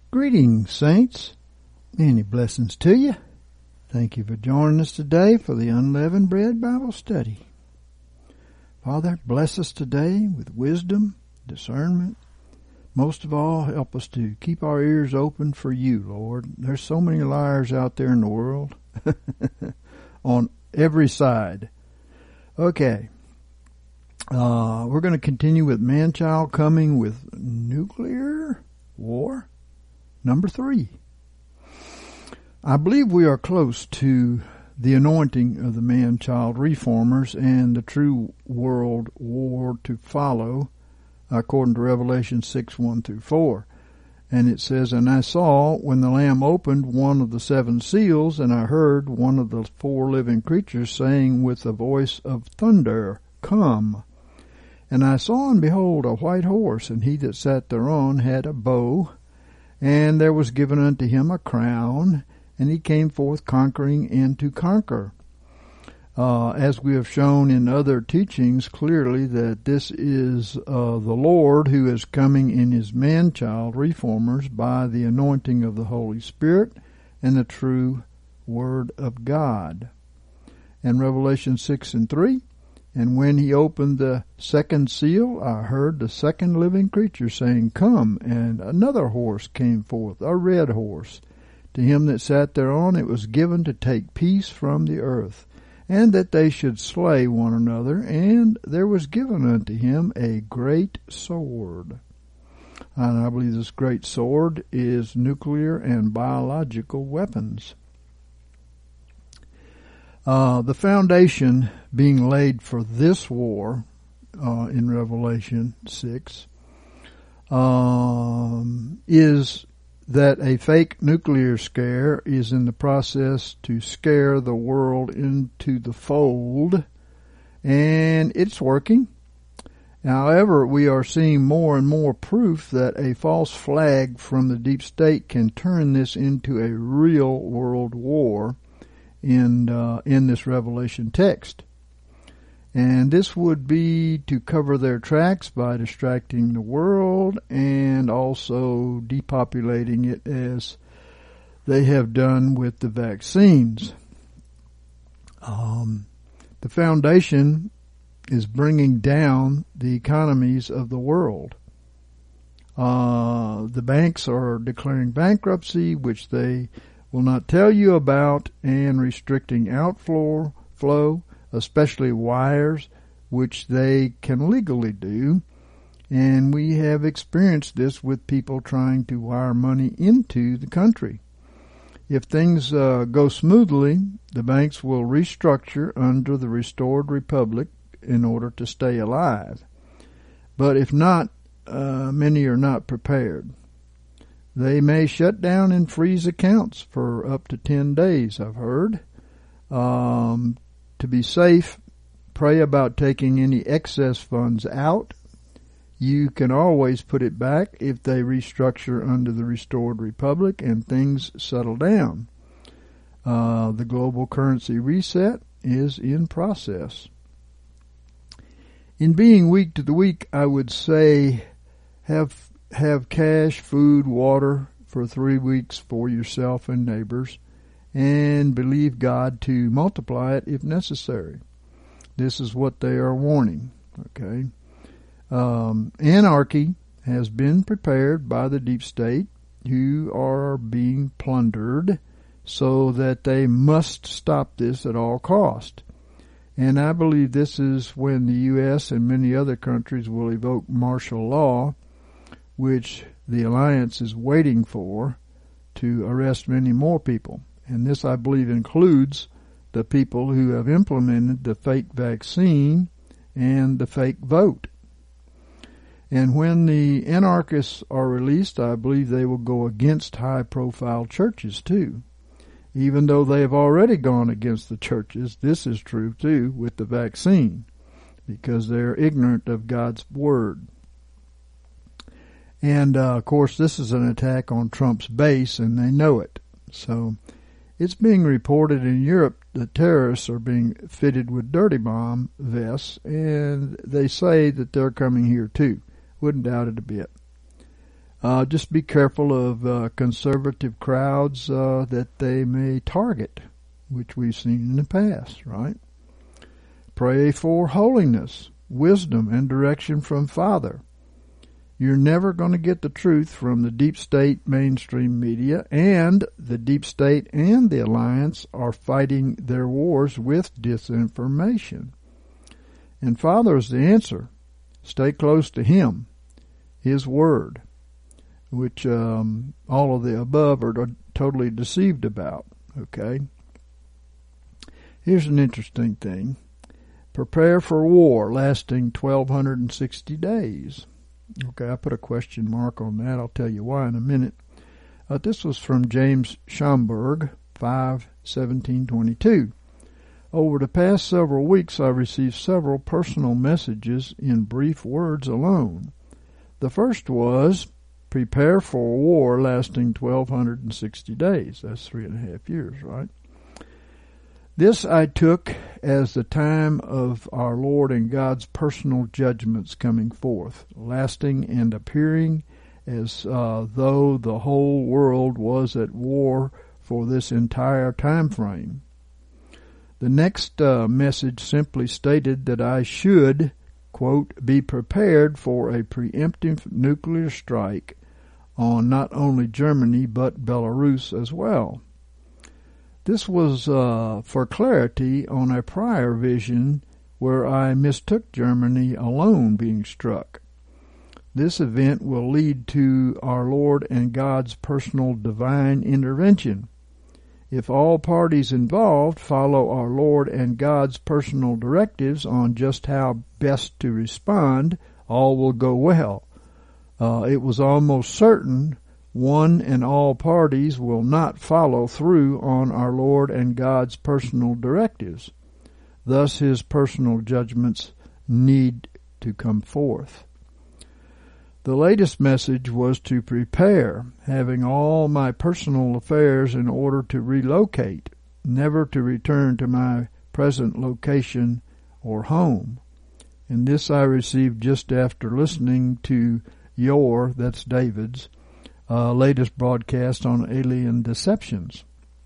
Greetings, saints. Many blessings to you. Thank you for joining us today for the Unleavened Bread Bible Study. Father, bless us today with wisdom, discernment. Most of all, help us to keep our ears open for you, Lord. There's so many liars out there in the world on every side. Okay. We're going to continue with man-child coming with nuclear war. Number 3. I believe we are close to the anointing of the man-child reformers and the true world war to follow, according to Revelation 6:1-4. And it says, "And I saw, when the Lamb opened one of the 7 seals, and I heard one of the 4 living creatures saying with a voice of thunder, Come. And I saw, and behold, a white horse, and he that sat thereon had a bow, and there was given unto him a crown, and he came forth conquering and to conquer." As we have shown in other teachings clearly, that this is the Lord who is coming in his man-child reformers by the anointing of the Holy Spirit and the true Word of God. And Revelation 6:3, "And when he opened the 2nd seal, I heard the 2nd living creature saying, Come. And another horse came forth, a red horse. To him that sat thereon it was given to take peace from the earth, and that they should slay one another. And there was given unto him a great sword." And I believe this great sword is nuclear and biological weapons. The foundation being laid for this war in Revelation 6 is that a fake nuclear scare is in the process to scare the world into the fold, and it's working. However, we are seeing more and more proof that a false flag from the deep state can turn this into a real world war in this Revelation text. And this would be to cover their tracks by distracting the world and also depopulating it as they have done with the vaccines. The foundation is bringing down the economies of the world. The banks are declaring bankruptcy, which they will not tell you about, and restricting outflow, especially wires, which they can legally do. And we have experienced this with people trying to wire money into the country. If things go smoothly, the banks will restructure under the restored republic in order to stay alive. But if not, many are not prepared. They may shut down and freeze accounts for up to 10 days, I've heard. To be safe, pray about taking any excess funds out. You can always put it back if they restructure under the restored republic and things settle down. The global currency reset is in process. In being weak to the weak, I would say have cash, food, water for 3 weeks for yourself and neighbors, and believe God to multiply it if necessary. This is what they are warning. Okay, anarchy has been prepared by the deep state, who are being plundered, so that they must stop this at all cost. And I believe this is when the U.S. and many other countries will evoke martial law, which the alliance is waiting for, to arrest many more people. And this, I believe, includes the people who have implemented the fake vaccine and the fake vote. And when the anarchists are released, I believe they will go against high-profile churches, too. Even though they have already gone against the churches, this is true, too, with the vaccine, because they're ignorant of God's Word. And, of course, this is an attack on Trump's base, and they know it. So it's being reported in Europe that terrorists are being fitted with dirty bomb vests, and they say that they're coming here, too. Wouldn't doubt it a bit. Just be careful of conservative crowds that they may target, which we've seen in the past, right? Pray for holiness, wisdom, and direction from Father. You're never going to get the truth from the deep state mainstream media, and the deep state and the alliance are fighting their wars with disinformation. And Father is the answer. Stay close to Him, His Word, which all of the above are totally deceived about, okay? Here's an interesting thing. Prepare for war lasting 1,260 days. Okay, I put a question mark on that. I'll tell you why in a minute. This was from James Schomburg, 5/17/22. Over the past several weeks, I received several personal messages in brief words alone. The first was, prepare for a war lasting 1,260 days. That's 3.5 years, right? This I took as the time of our Lord and God's personal judgments coming forth, lasting and appearing as though the whole world was at war for this entire time frame. The next message simply stated that I should, quote, be prepared for a preemptive nuclear strike on not only Germany but Belarus as well. This was for clarity on a prior vision where I mistook Germany alone being struck. This event will lead to our Lord and God's personal divine intervention. If all parties involved follow our Lord and God's personal directives on just how best to respond, all will go well. It was almost certain one and all parties will not follow through on our Lord and God's personal directives. Thus His personal judgments need to come forth. The latest message was to prepare, having all my personal affairs in order to relocate, never to return to my present location or home. And this I received just after listening to that's David's, latest broadcast on alien deceptions.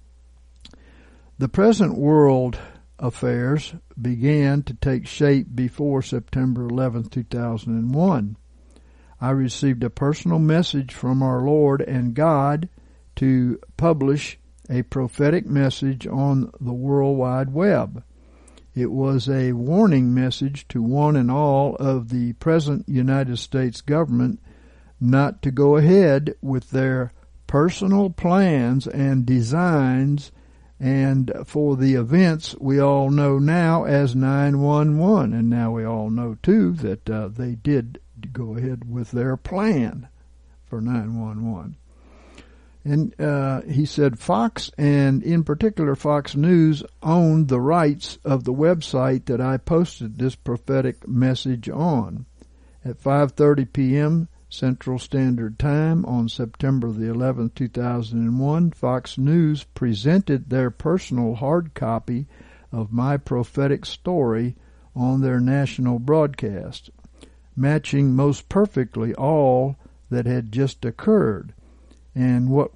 The present world affairs began to take shape before September 11, 2001. I received a personal message from our Lord and God to publish a prophetic message on the World Wide Web. It was a warning message to one and all of the present United States government not to go ahead with their personal plans and designs and for the events we all know now as 9/11. And now we all know, too, that they did go ahead with their plan for 9/11. And he said Fox, and in particular Fox News, owned the rights of the website that I posted this prophetic message on. At 5:30 p.m., Central Standard Time on September the 11th, 2001, Fox News presented their personal hard copy of my prophetic story on their national broadcast, matching most perfectly all that had just occurred and what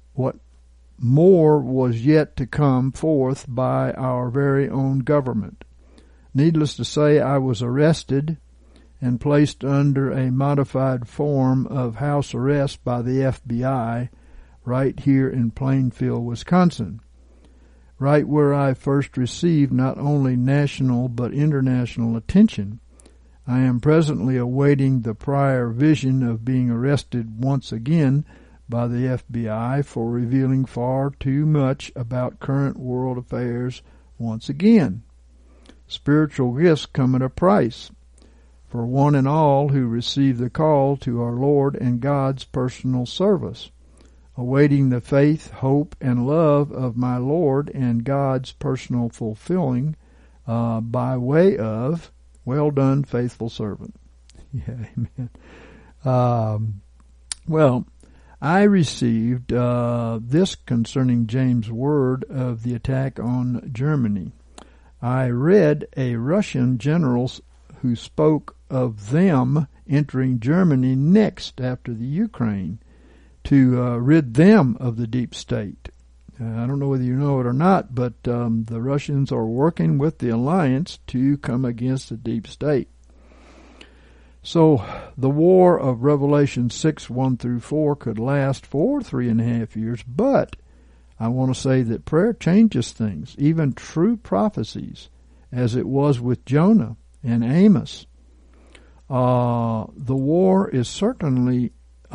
more was yet to come forth by our very own government. Needless to say, I was arrested and placed under a modified form of house arrest by the FBI right here in Plainfield, Wisconsin, right where I first received not only national but international attention. I am presently awaiting the prior vision of being arrested once again by the FBI for revealing far too much about current world affairs once again. Spiritual gifts come at a price for one and all who receive the call to our Lord and God's personal service, awaiting the faith, hope, and love of my Lord and God's personal fulfilling by way of, well done, faithful servant. Yeah, amen. Well, I received this concerning James' word of the attack on Germany. I read a Russian general who spoke of them entering Germany next after the Ukraine to rid them of the deep state. I don't know whether you know it or not, but the Russians are working with the alliance to come against the deep state. So the war of Revelation 6:1-4 could last for 3.5 years, but I want to say that prayer changes things, even true prophecies, as it was with Jonah and Amos. The war is certainly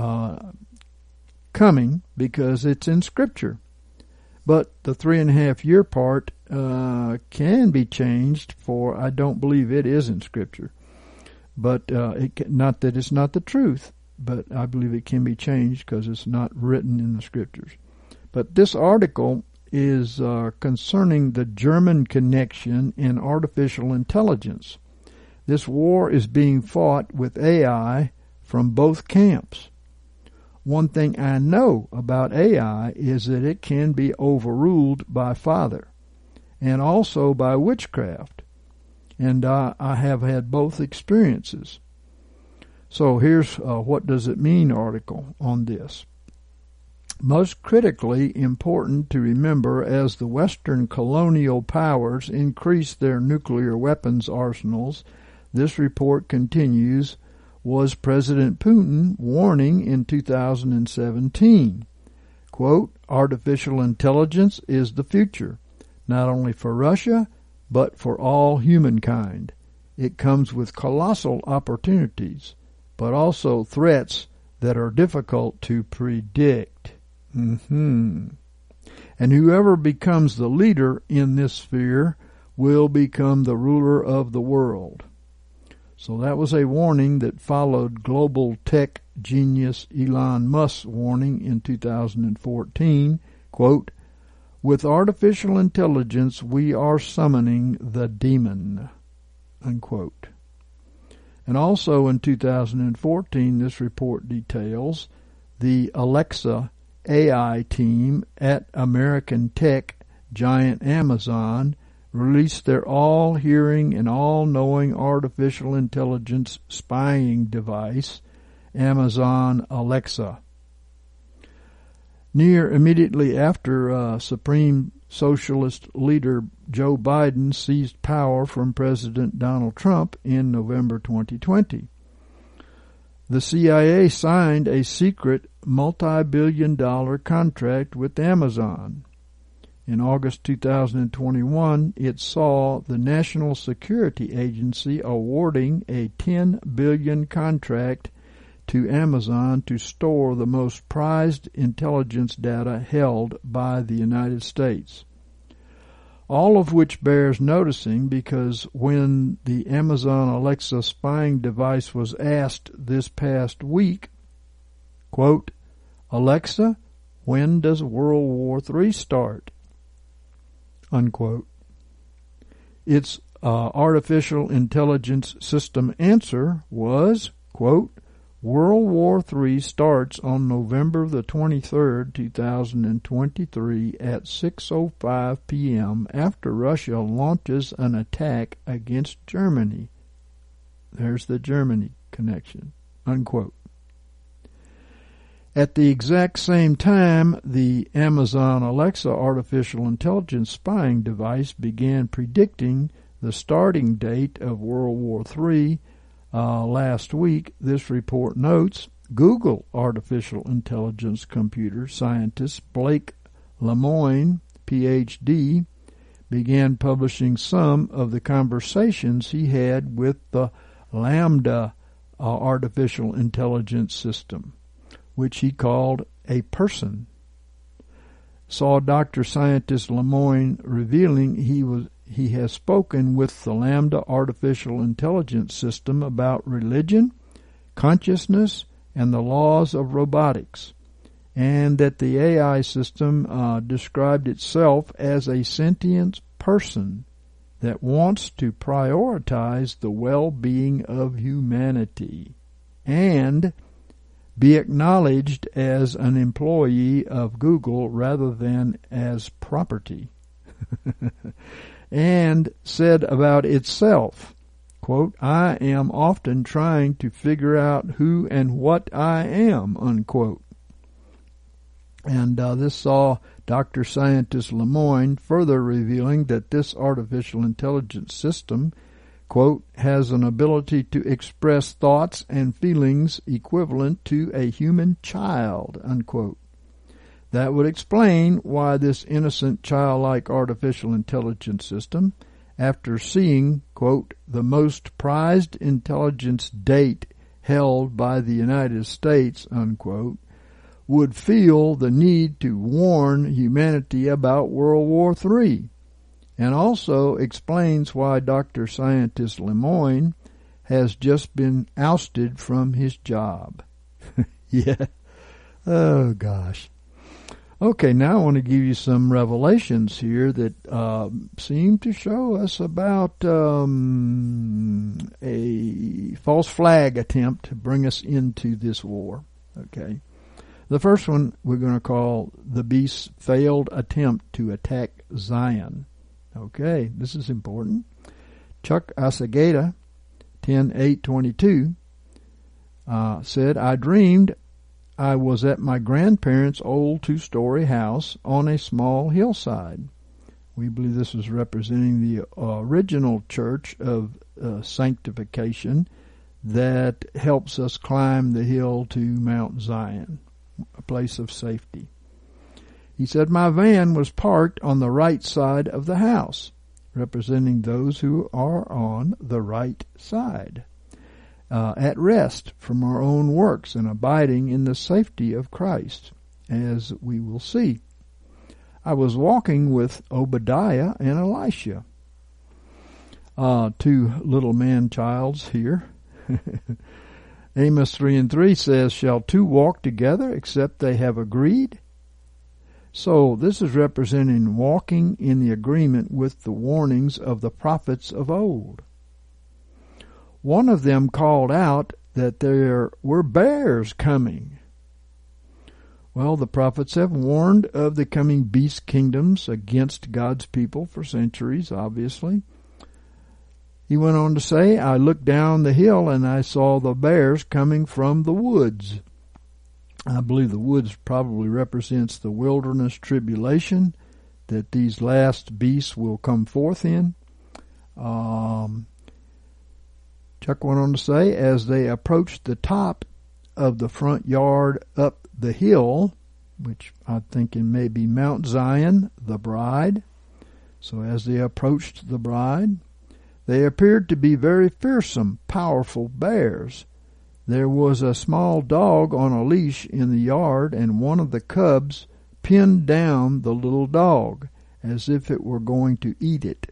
coming because it's in Scripture. But the 3.5 year part can be changed, for I don't believe it is in Scripture. But not that it's not the truth, but I believe it can be changed because it's not written in the Scriptures. But this article is concerning the German connection in artificial intelligence. This war is being fought with AI from both camps. One thing I know about AI is that it can be overruled by Father and also by witchcraft. And I have had both experiences. So here's what does it mean article on this. Most critically important to remember as the Western colonial powers increase their nuclear weapons arsenals, this report continues, was President Putin warning in 2017. Quote, artificial intelligence is the future, not only for Russia, but for all humankind. It comes with colossal opportunities, but also threats that are difficult to predict. And whoever becomes the leader in this sphere will become the ruler of the world. So that was a warning that followed global tech genius Elon Musk's warning in 2014, quote, with artificial intelligence we are summoning the demon, unquote. And also in 2014, this report details the Alexa AI team at American tech giant Amazon released their all-hearing and all-knowing artificial intelligence spying device, Amazon Alexa. Near immediately after Supreme Socialist leader Joe Biden seized power from President Donald Trump in November 2020. The CIA signed a secret multi-billion-dollar contract with Amazon. In August 2021, it saw the National Security Agency awarding a $10 billion contract to Amazon to store the most prized intelligence data held by the United States. All of which bears noticing because when the Amazon Alexa spying device was asked this past week, quote, Alexa, when does World War III start? Unquote. Its artificial intelligence system answer was, quote, World War III starts on November the 23rd, 2023 at 6:05 p.m. after Russia launches an attack against Germany. There's the Germany connection, unquote. At the exact same time, the Amazon Alexa artificial intelligence spying device began predicting the starting date of World War III last week. This report notes Google artificial intelligence computer scientist Blake Lemoine, Ph.D., began publishing some of the conversations he had with the LaMDA artificial intelligence system, which he called a person. Saw Dr. Scientist Lemoine revealing he has spoken with the LaMDA artificial intelligence system about religion, consciousness, and the laws of robotics, and that the AI system described itself as a sentient person that wants to prioritize the well-being of humanity and be acknowledged as an employee of Google rather than as property. And said about itself, quote, I am often trying to figure out who and what I am, unquote. And this saw Dr. Scientist Lemoyne further revealing that this artificial intelligence system, quote, has an ability to express thoughts and feelings equivalent to a human child, unquote. That would explain why this innocent, childlike artificial intelligence system, after seeing, quote, the most prized intelligence date held by the United States, unquote, would feel the need to warn humanity about World War III, and also explains why Dr. Scientist Lemoyne has just been ousted from his job. Yeah. Oh, gosh. Okay, now I want to give you some revelations here that seem to show us about a false flag attempt to bring us into this war. Okay. The first one we're going to call the beast's failed attempt to attack Zion. Okay, this is important. Chuck Asagata, 10/8/22, said, I dreamed I was at my grandparents' old 2-story house on a small hillside. We believe this was representing the original church of sanctification that helps us climb the hill to Mount Zion, a place of safety. He said, my van was parked on the right side of the house, representing those who are on the right side, at rest from our own works and abiding in the safety of Christ, as we will see. I was walking with Obadiah and Elisha, 2 little man-childs here. Amos 3:3 says, shall 2 walk together except they have agreed? So this is representing walking in the agreement with the warnings of the prophets of old. One of them called out that there were bears coming. Well, the prophets have warned of the coming beast kingdoms against God's people for centuries, obviously. He went on to say, I looked down the hill and I saw the bears coming from the woods. I believe the woods probably represents the wilderness tribulation that these last beasts will come forth in. Chuck went on to say, as they approached the top of the front yard up the hill, which I'm thinking may be Mount Zion, the bride. So as they approached the bride, they appeared to be very fearsome, powerful bears. There was a small dog on a leash in the yard, and one of the cubs pinned down the little dog, as if it were going to eat it.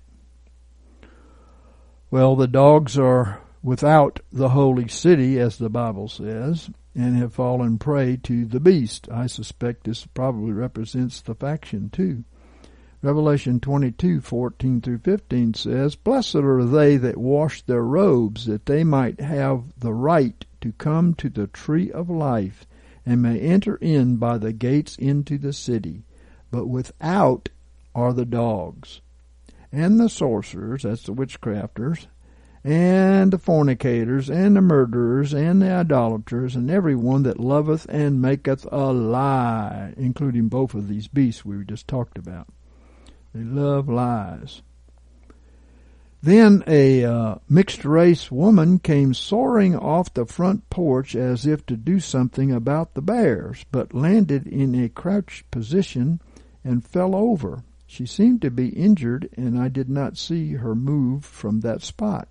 Well, the dogs are without the holy city, as the Bible says, and have fallen prey to the beast. I suspect this probably represents the faction too. Revelation 22:14-15 says, blessed are they that wash their robes, that they might have the right to come to the tree of life, and may enter in by the gates into the city. But without are the dogs, and the sorcerers, that's the witchcrafters, and the fornicators, and the murderers, and the idolaters, and every one that loveth and maketh a lie, including both of these beasts we just talked about. They love lies. Then a mixed-race woman came soaring off the front porch as if to do something about the bears, but landed in a crouched position and fell over. She seemed to be injured, and I did not see her move from that spot.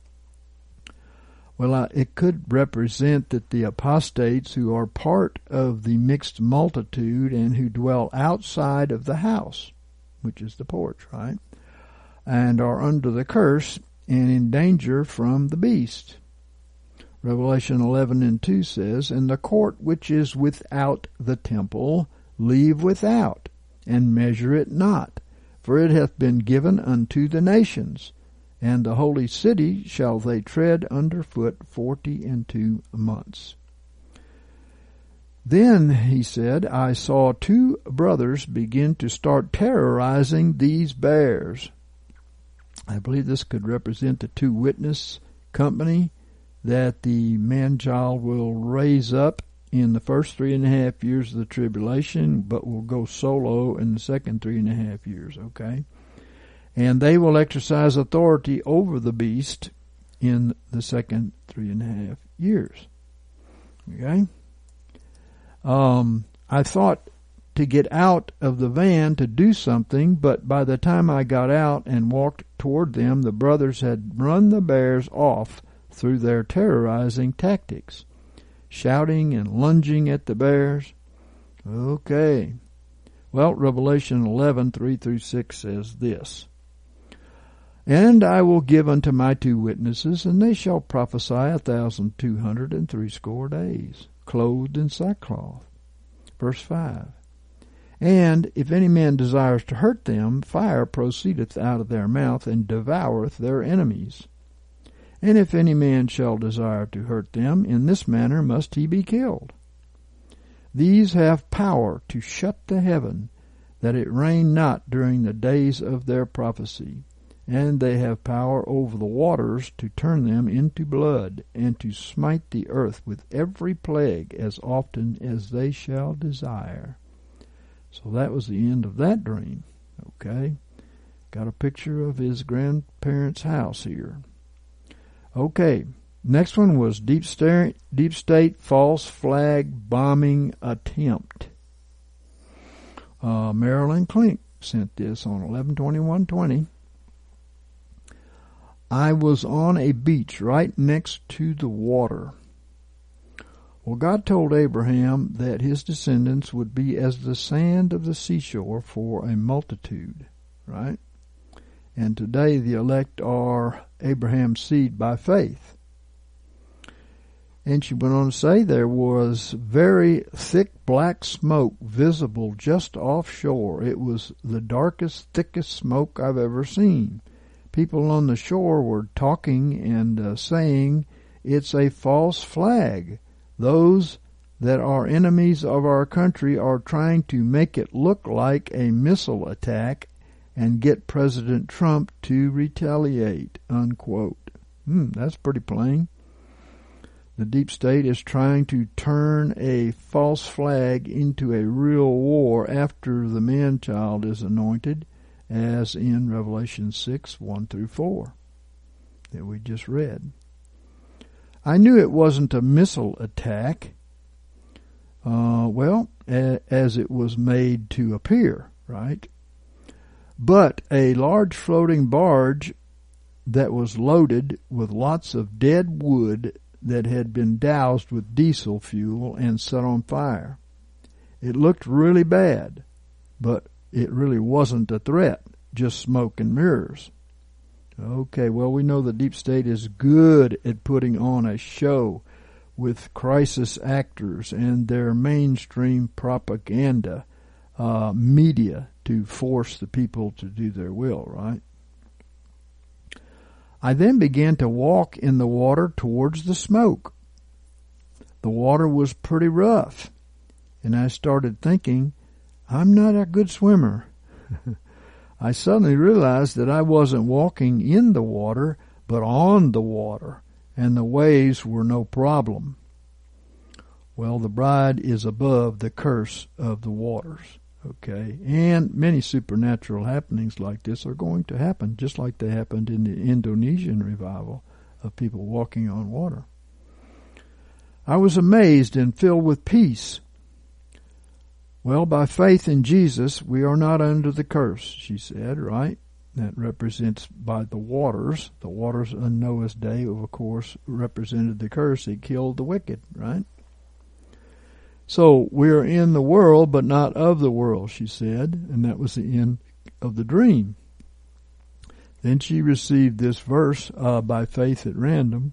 Well, it could represent that the apostates who are part of the mixed multitude and who dwell outside of the house, which is the porch, right, and are under the curse and in danger from the beast. Revelation 11:2 says, and the court which is without the temple leave without, and measure it not, for it hath been given unto the nations, and the holy city shall they tread under foot 42 months. Then, he said, I saw 2 brothers begin to start terrorizing these bears. I believe this could represent the 2 witness company that the man-child will raise up in the first 3.5 years of the tribulation, but will go solo in the second 3.5 years, okay? And they will exercise authority over the beast in the second 3.5 years, okay? I thought to get out of the van to do something, but by the time I got out and walked toward them, the brothers had run the bears off through their terrorizing tactics, shouting and lunging at the bears. Okay. Well, Revelation 11:3-6 says this, "And I will give unto my 2 witnesses, and they shall prophesy 1,260 days, clothed in sackcloth." Verse 5, "And if any man desires to hurt them, fire proceedeth out of their mouth, and devoureth their enemies. And if any man shall desire to hurt them, in this manner must he be killed. These have power to shut the heaven, that it rain not during the days of their prophecy. And they have power over the waters to turn them into blood, and to smite the earth with every plague as often as they shall desire." So that was the end of that dream. Okay. Got a picture of his grandparents' house here. Okay. Next one was deep state false flag bombing attempt. Marilyn Klink sent this on 11/21/20. "I was on a beach right next to the water. Well, God told Abraham that his descendants would be as the sand of the seashore for a multitude, right? And today the elect are Abraham's seed by faith." And she went on to say there was very thick black smoke visible just offshore. It was the darkest, thickest smoke I've ever seen. People on the shore were talking and saying, "It's a false flag. Those that are enemies of our country are trying to make it look like a missile attack and get President Trump to retaliate," unquote. That's pretty plain. The deep state is trying to turn a false flag into a real war after the man-child is anointed, as in Revelation 6:1-4 that we just read. I knew it wasn't a missile attack, as it was made to appear, right? But a large floating barge that was loaded with lots of dead wood that had been doused with diesel fuel and set on fire. It looked really bad, but it really wasn't a threat, just smoke and mirrors. Okay, well, we know the deep state is good at putting on a show with crisis actors and their mainstream propaganda media to force the people to do their will, right? I then began to walk in the water towards the smoke. The water was pretty rough, and I started thinking, I'm not a good swimmer. I suddenly realized that I wasn't walking in the water, but on the water, and the waves were no problem. Well, the bride is above the curse of the waters, okay? And many supernatural happenings like this are going to happen, just like they happened in the Indonesian revival of people walking on water. I was amazed and filled with peace. Well, by faith in Jesus, we are not under the curse, she said, right? That represents by the waters. The waters on Noah's day, of course, represented the curse. It killed the wicked, right? So we are in the world, but not of the world, she said, and that was the end of the dream. Then she received this verse by faith at random.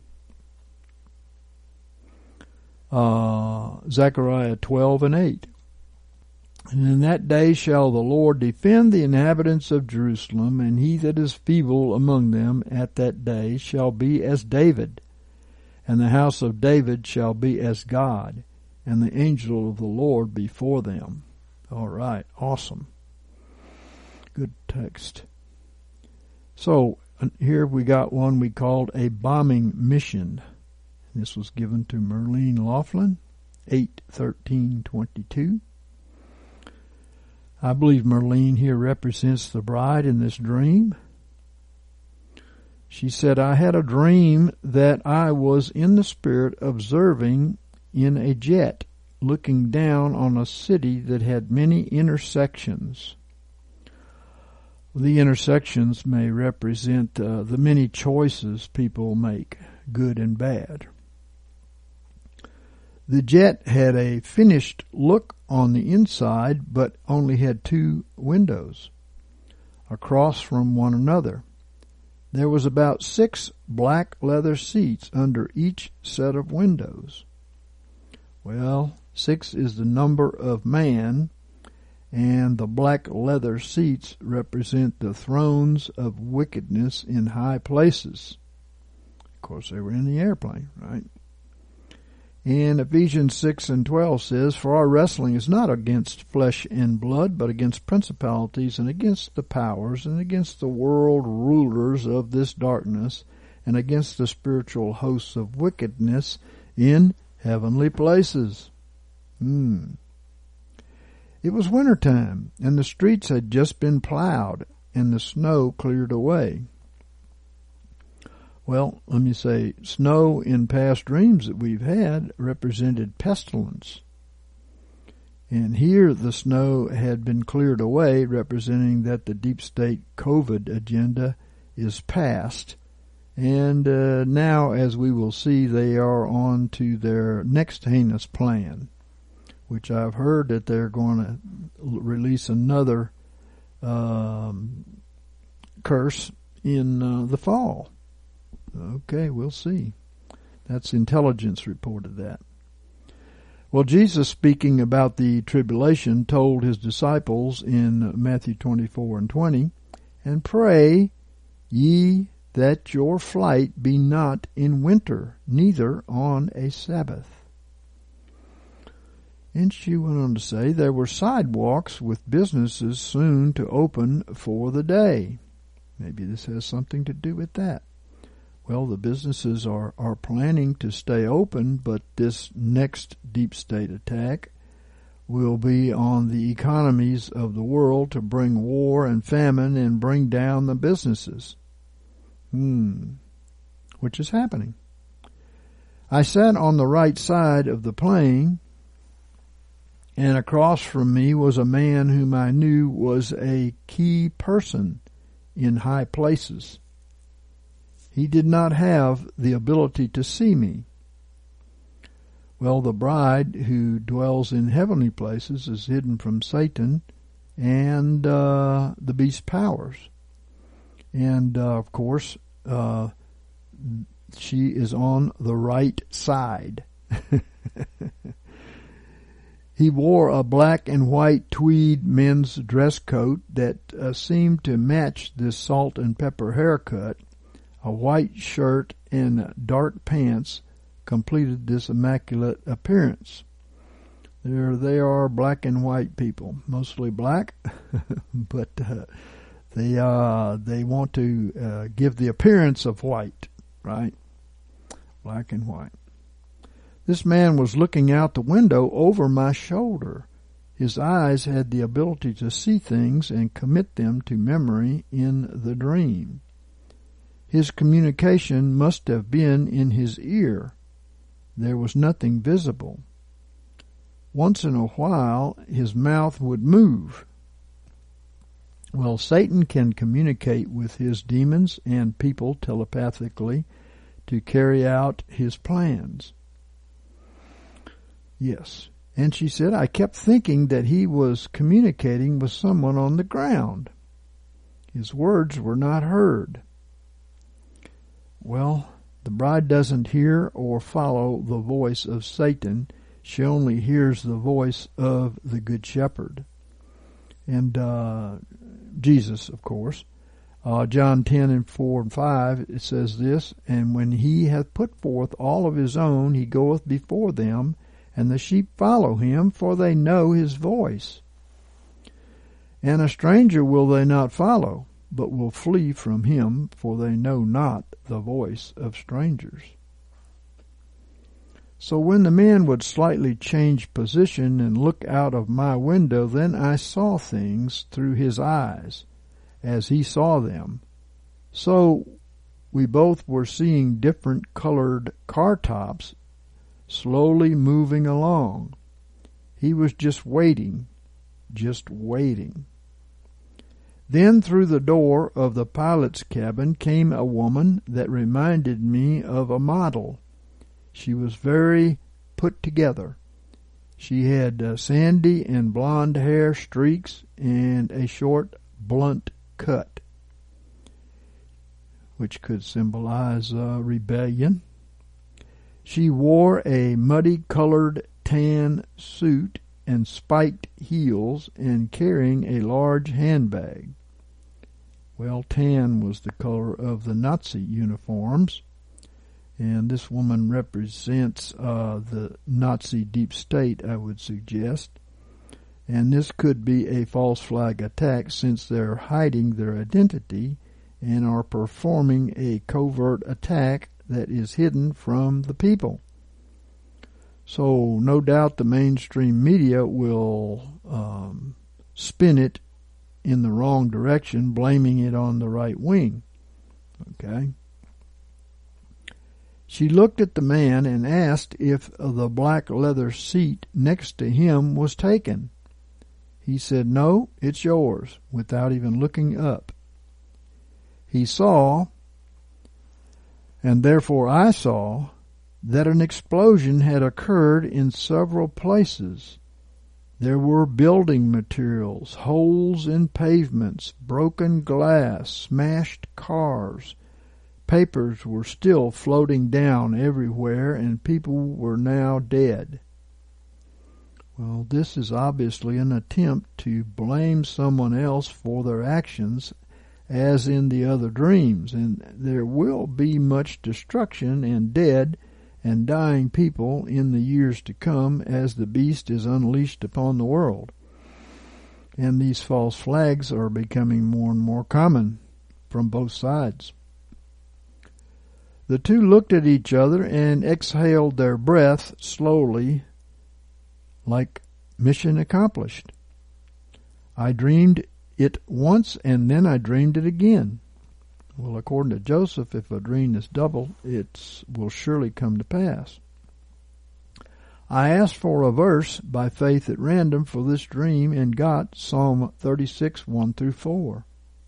Zechariah 12:8. And in that day shall the Lord defend the inhabitants of Jerusalem, and he that is feeble among them at that day shall be as David, and the house of David shall be as God, and the angel of the Lord before them. All right, awesome. Good text. So, here we got one we called a bombing mission. This was given to Merlene Laughlin, 8/13/22. I believe Merlene here represents the bride in this dream. She said, I had a dream that I was in the spirit observing in a jet, looking down on a city that had many intersections. The intersections may represent the many choices people make, good and bad. The jet had a finished look on the inside, but only had 2 windows across from one another. There was about 6 black leather seats under each set of windows. Well, 6 is the number of man, and the black leather seats represent the thrones of wickedness in high places. Of course, they were in the airplane, right? And Ephesians 6:12 says, For our wrestling is not against flesh and blood, but against principalities and against the powers and against the world rulers of this darkness and against the spiritual hosts of wickedness in heavenly places. It was wintertime, and the streets had just been plowed and the snow cleared away. Well, let me say, snow in past dreams that we've had represented pestilence. And here the snow had been cleared away, representing that the deep state COVID agenda is past. And now, as we will see, they are on to their next heinous plan, which I've heard that they're going to release another curse in the fall. Okay, we'll see. That's intelligence reported that. Well, Jesus, speaking about the tribulation, told his disciples in Matthew 24:20, And pray ye that your flight be not in winter, neither on a Sabbath. And she went on to say, there were sidewalks with businesses soon to open for the day. Maybe this has something to do with that. Well, the businesses are planning to stay open, but this next deep state attack will be on the economies of the world to bring war and famine and bring down the businesses. Which is happening. I sat on the right side of the plane, and across from me was a man whom I knew was a key person in high places. He did not have the ability to see me. Well, the bride who dwells in heavenly places is hidden from Satan and the beast's powers. And, of course, she is on the right side. He wore a black and white tweed men's dress coat that seemed to match this salt and pepper haircut. A white shirt and dark pants completed this immaculate appearance. There they are, black and white people, mostly black, but they want to give the appearance of white, right? Black and white. This man was looking out the window over my shoulder. His eyes had the ability to see things and commit them to memory in the dream. His communication must have been in his ear. There was nothing visible. Once in a while, his mouth would move. Well, Satan can communicate with his demons and people telepathically to carry out his plans. Yes. And she said, I kept thinking that he was communicating with someone on the ground. His words were not heard. Well, the bride doesn't hear or follow the voice of Satan. She only hears the voice of the Good Shepherd. And Jesus, of course. John 10:4-5, it says this, And when he hath put forth all of his own, he goeth before them, and the sheep follow him, for they know his voice. And a stranger will they not follow, but will flee from him, for they know not the voice of strangers. So when the man would slightly change position and look out of my window, then I saw things through his eyes, as he saw them. So we both were seeing different colored car tops slowly moving along. He was just waiting. Then through the door of the pilot's cabin came a woman that reminded me of a model. She was very put together. She had sandy and blonde hair streaks and a short, blunt cut, which could symbolize rebellion. She wore a muddy-colored tan suit and spiked heels and carrying a large handbag. Well, tan was the color of the Nazi uniforms, and this woman represents the Nazi deep state, I would suggest. And this could be a false flag attack, since they're hiding their identity and are performing a covert attack that is hidden from the people. So no doubt the mainstream media will spin it in the wrong direction, blaming it on the right wing. Okay. She looked at the man and asked if the black leather seat next to him was taken. He said, "No, it's yours," without even looking up. He saw, and therefore I saw, that an explosion had occurred in several places. There were building materials, holes in pavements, broken glass, smashed cars. Papers were still floating down everywhere, and people were now dead. Well, this is obviously an attempt to blame someone else for their actions, as in the other dreams, and there will be much destruction and dead and dying people in the years to come as the beast is unleashed upon the world. And these false flags are becoming more and more common from both sides. The two looked at each other and exhaled their breath slowly, like mission accomplished. I dreamed it once, and then I dreamed it again. Well, according to Joseph, if a dream is double, it will surely come to pass. I asked for a verse by faith at random for this dream and got Psalm 36, 1-4.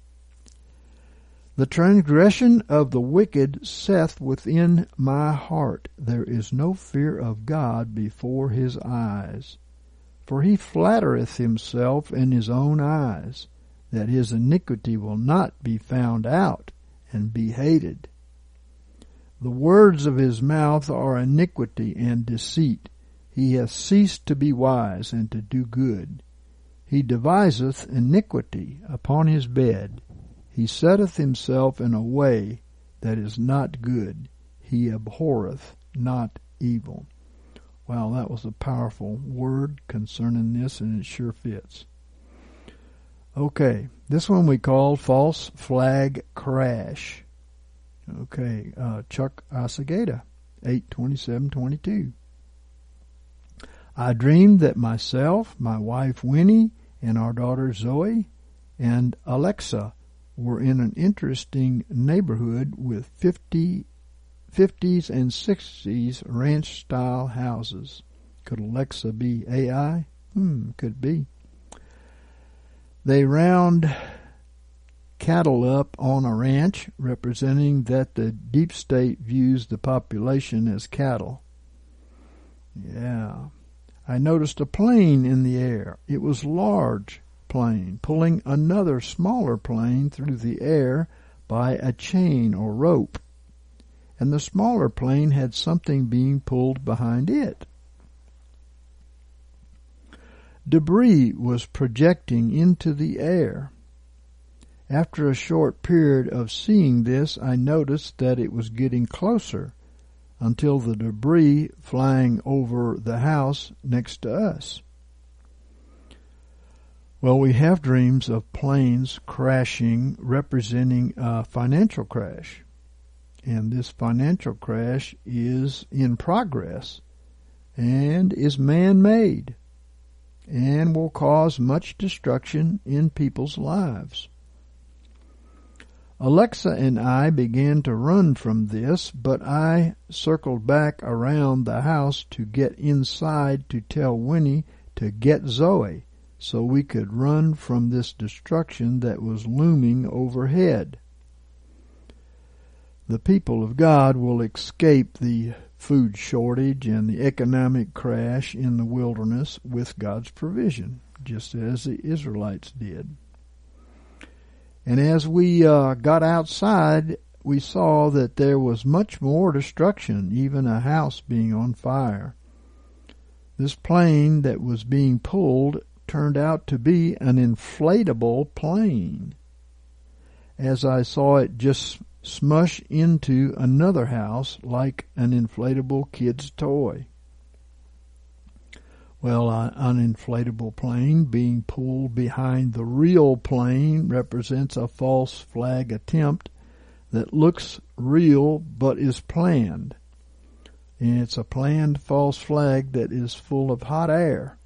The transgression of the wicked saith within my heart, there is no fear of God before his eyes. For he flattereth himself in his own eyes, that his iniquity will not be found out and be hated. The words of his mouth are iniquity and deceit. He hath ceased to be wise and to do good. He deviseth iniquity upon his bed. He setteth himself in a way that is not good. He abhorreth not evil. Wow, that was a powerful word concerning this, and it sure fits. Okay, this one we call False Flag Crash. Okay, Chuck Asagata, 8/27/22. I dreamed that myself, my wife Winnie, and our daughter Zoe and Alexa were in an interesting neighborhood with 50s and 60s ranch-style houses. Could Alexa be AI? Could be. They round cattle up on a ranch, representing that the deep state views the population as cattle. Yeah. I noticed a plane in the air. It was large plane, pulling another smaller plane through the air by a chain or rope. And the smaller plane had something being pulled behind it. Debris was projecting into the air. After a short period of seeing this, I noticed that it was getting closer until the debris flying over the house next to us. Well, we have dreams of planes crashing representing a financial crash. And this financial crash is in progress and is man-made and will cause much destruction in people's lives. Alexa and I began to run from this, but I circled back around the house to get inside to tell Winnie to get Zoe so we could run from this destruction that was looming overhead. The people of God will escape the food shortage and the economic crash in the wilderness with God's provision, just as the Israelites did. And as we got outside, we saw that there was much more destruction, even a house being on fire. This plane that was being pulled turned out to be an inflatable plane. As I saw it just smush into another house like an inflatable kid's toy. Well, an inflatable plane being pulled behind the real plane represents a false flag attempt that looks real but is planned. And it's a planned false flag that is full of hot air.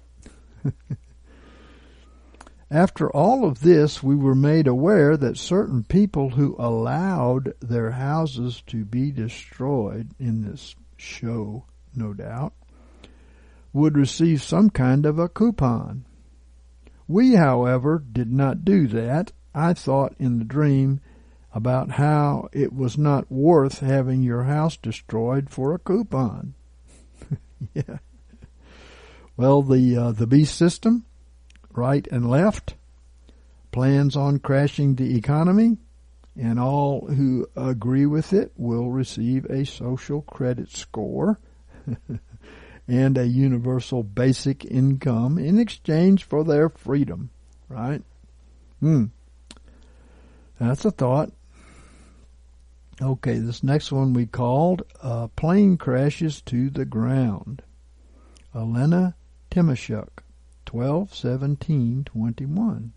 After all of this, we were made aware that certain people who allowed their houses to be destroyed in this show, no doubt, would receive some kind of a coupon. We, however, did not do that. I thought in the dream about how it was not worth having your house destroyed for a coupon. Yeah. Well, the beast system, right and left, plans on crashing the economy, and all who agree with it will receive a social credit score and a universal basic income in exchange for their freedom, right? That's a thought. Okay, this next one we called Plane Crashes to the Ground. Elena Timashuk, 12/17/21.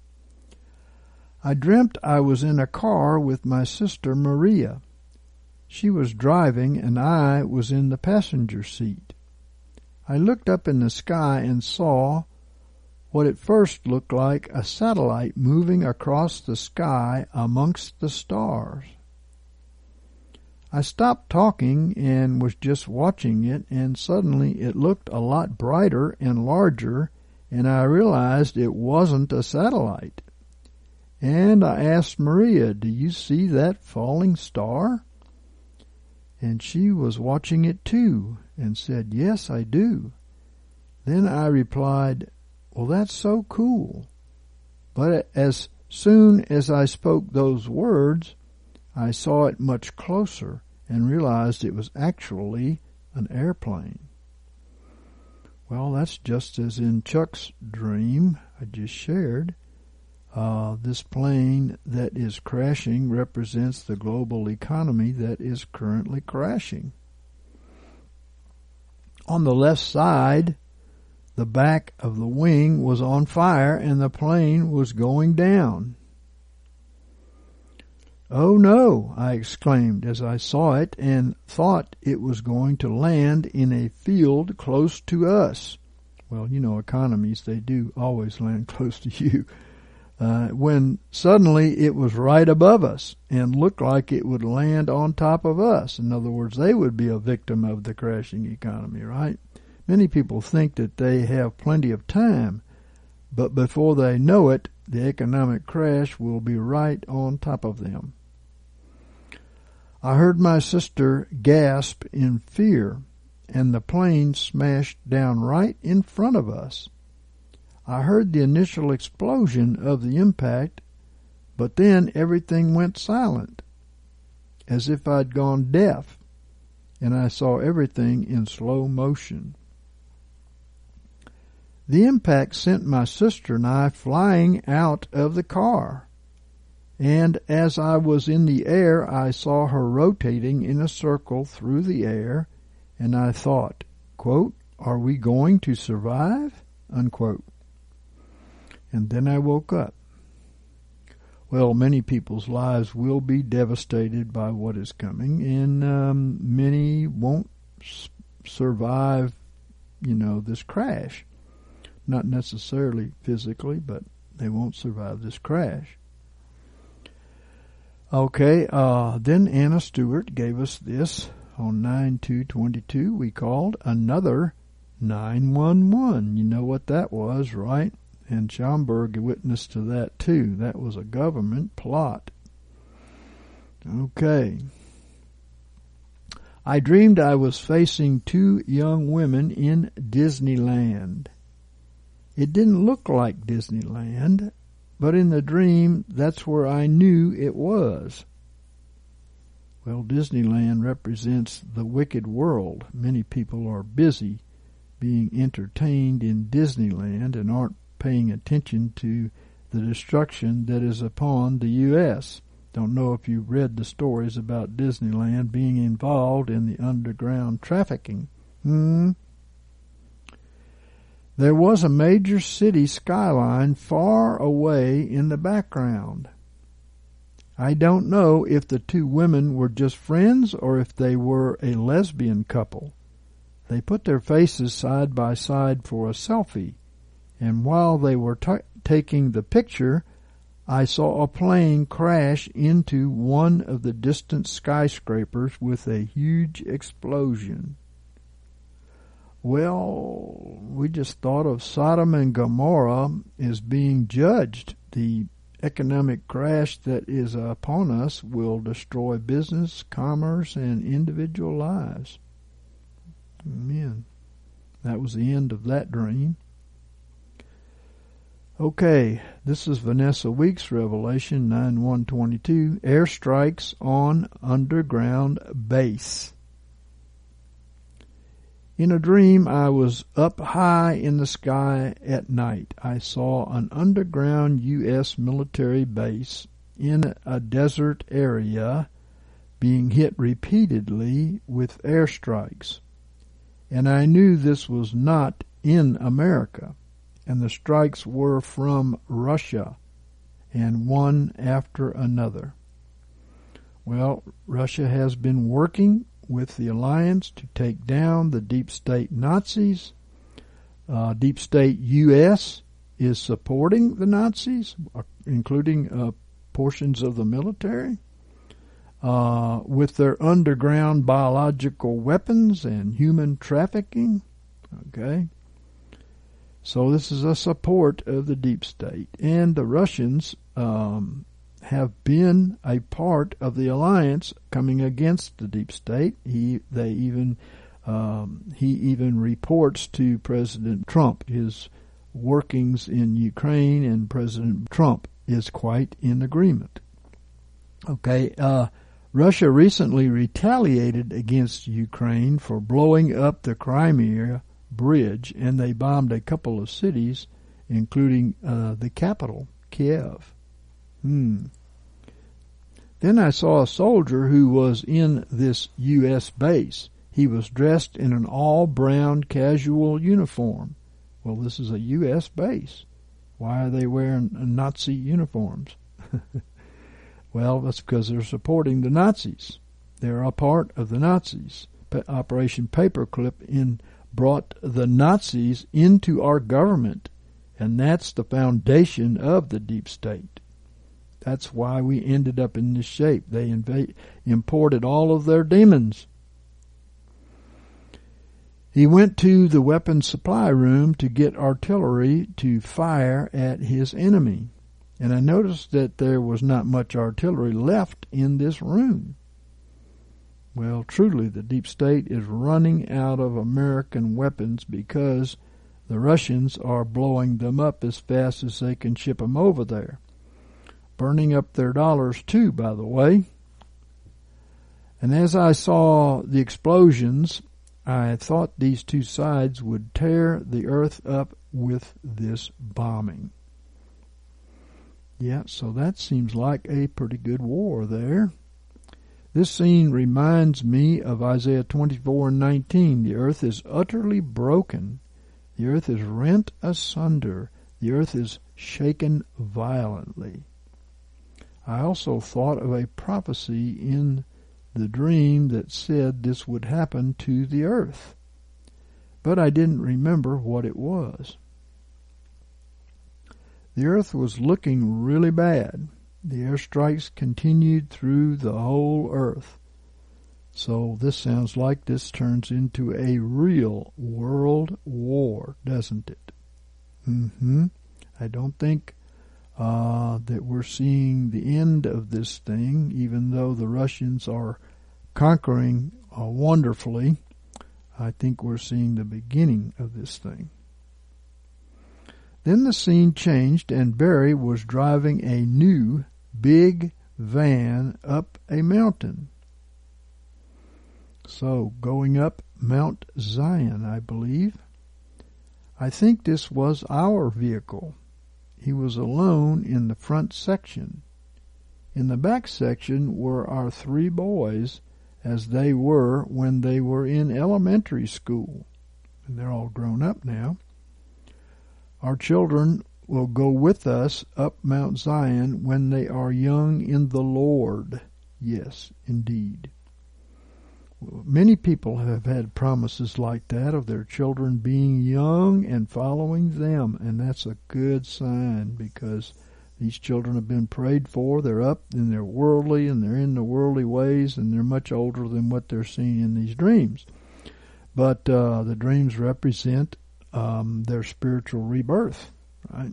I dreamt I was in a car with my sister Maria. She was driving and I was in the passenger seat. I looked up in the sky and saw what at first looked like a satellite moving across the sky amongst the stars. I stopped talking and was just watching it, and suddenly it looked a lot brighter and larger, and I realized it wasn't a satellite. And I asked Maria, "Do you see that falling star?" And she was watching it too, and said, "Yes, I do." Then I replied, "Well, that's so cool." But as soon as I spoke those words, I saw it much closer and realized it was actually an airplane. Well, that's just as in Chuck's dream I just shared. This plane that is crashing represents the global economy that is currently crashing. On the left side, the back of the wing was on fire and the plane was going down. "Oh no," I exclaimed as I saw it and thought it was going to land in a field close to us. Well, you know, economies, they do always land close to you. When suddenly it was right above us and looked like it would land on top of us. In other words, they would be a victim of the crashing economy, right? Many people think that they have plenty of time, but before they know it, the economic crash will be right on top of them. I heard my sister gasp in fear, and the plane smashed down right in front of us. I heard the initial explosion of the impact, but then everything went silent, as if I'd gone deaf, and I saw everything in slow motion. The impact sent my sister and I flying out of the car, and as I was in the air, I saw her rotating in a circle through the air, and I thought, quote, "Are we going to survive?" unquote. And then I woke up. Well, many people's lives will be devastated by what is coming, and many won't survive, this crash. Not necessarily physically, but they won't survive this crash. Okay, then Anna Stewart gave us this on 9/2/22. We called another 911. You know what that was, right? And Schomburg witnessed to that too. That was a government plot. Okay. I dreamed I was facing two young women in Disneyland. It didn't look like Disneyland, but in the dream, that's where I knew it was. Well, Disneyland represents the wicked world. Many people are busy being entertained in Disneyland and aren't paying attention to the destruction that is upon the U.S. Don't know if you've read the stories about Disneyland being involved in the underground trafficking. There was a major city skyline far away in the background. I don't know if the two women were just friends or if they were a lesbian couple. They put their faces side by side for a selfie, and while they were taking the picture, I saw a plane crash into one of the distant skyscrapers with a huge explosion. Well, we just thought of Sodom and Gomorrah as being judged. The economic crash that is upon us will destroy business, commerce, and individual lives. Amen. That was the end of that dream. Okay, this is Vanessa Weeks' Revelation 9:1-22. Airstrikes on underground base. In a dream, I was up high in the sky at night. I saw an underground U.S. military base in a desert area being hit repeatedly with airstrikes. And I knew this was not in America. And the strikes were from Russia, and one after another. Well, Russia has been working with the alliance to take down the deep state Nazis. Deep state U.S. is supporting the Nazis, including portions of the military, with their underground biological weapons and human trafficking. Okay. So this is a support of the deep state. And the Russians have been a part of the alliance coming against the deep state. He even reports to President Trump his workings in Ukraine, and President Trump is quite in agreement. Okay, Russia recently retaliated against Ukraine for blowing up the Crimea bridge, and they bombed a couple of cities, including the capital, Kiev. Then I saw a soldier who was in this U.S. base. He was dressed in an all-brown casual uniform. Well, this is a U.S. base. Why are they wearing Nazi uniforms? Well, that's because they're supporting the Nazis. They're a part of the Nazis. Operation Paperclip brought the Nazis into our government, and that's the foundation of the deep state. That's why we ended up in this shape. They imported all of their demons. He went to the weapons supply room to get artillery to fire at his enemy. And I noticed that there was not much artillery left in this room. Well, truly, the deep state is running out of American weapons because the Russians are blowing them up as fast as they can ship them over there. Burning up their dollars, too, by the way. And as I saw the explosions, I thought these two sides would tear the earth up with this bombing. Yeah, so that seems like a pretty good war there. This scene reminds me of Isaiah 24:19. The earth is utterly broken. The earth is rent asunder. The earth is shaken violently. I also thought of a prophecy in the dream that said this would happen to the earth, but I didn't remember what it was. The earth was looking really bad. The airstrikes continued through the whole earth. So this sounds like this turns into a real world war, doesn't it? I don't think that we're seeing the end of this thing, even though the Russians are conquering wonderfully. I think we're seeing the beginning of this thing. Then the scene changed, and Barry was driving a new big van up a mountain. So, going up Mount Zion, I believe. I think this was our vehicle. He was alone in the front section. In the back section were our 3 boys, as they were when they were in elementary school. And they're all grown up now. Our children will go with us up Mount Zion when they are young in the Lord. Yes, indeed. Many people have had promises like that of their children being young and following them, and that's a good sign because these children have been prayed for. They're up and they're worldly and they're in the worldly ways, and they're much older than what they're seeing in these dreams. But the dreams represent their spiritual rebirth, right?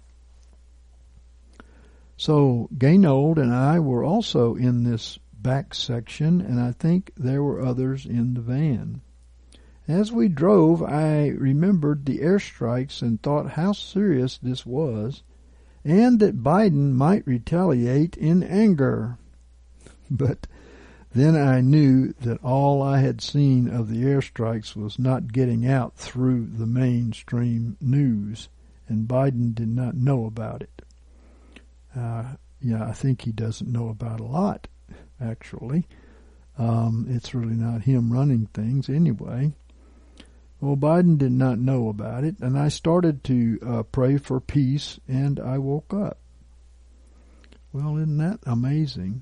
So Gaynold and I were also in this back section, and I think there were others in the van. As we drove, I remembered the airstrikes and thought how serious this was, and that Biden might retaliate in anger. But then I knew that all I had seen of the airstrikes was not getting out through the mainstream news, and Biden did not know about it. I think he doesn't know about a lot, actually. It's really not him running things anyway. Well, Biden did not know about it, and I started to pray for peace, and I woke up. Well, isn't that amazing?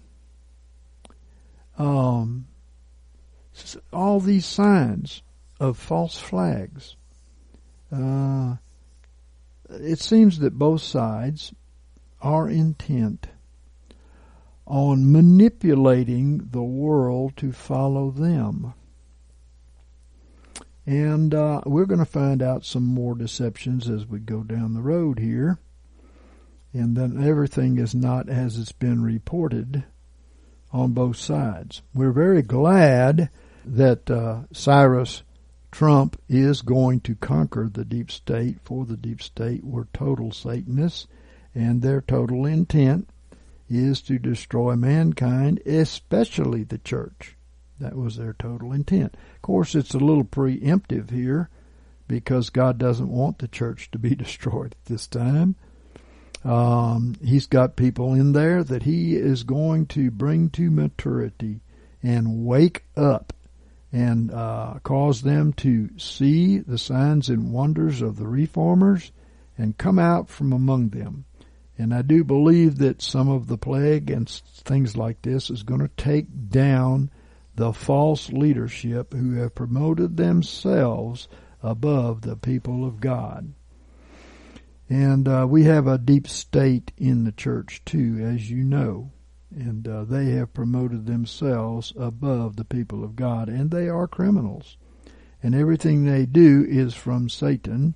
All these signs of false flags. It seems that both sides are intent on manipulating the world to follow them. And we're going to find out some more deceptions as we go down the road here. And then everything is not as it's been reported on both sides. We're very glad that Cyrus Trump is going to conquer the deep state, for the deep state were total Satanists, and their total intent is to destroy mankind, especially the church. That was their total intent. Of course, it's a little preemptive here because God doesn't want the church to be destroyed at this time. He's got people in there that he is going to bring to maturity and wake up and cause them to see the signs and wonders of the reformers and come out from among them. And I do believe that some of the plague and things like this is going to take down the false leadership who have promoted themselves above the people of God. And we have a deep state in the church too, as you know. And they have promoted themselves above the people of God. And they are criminals. And everything they do is from Satan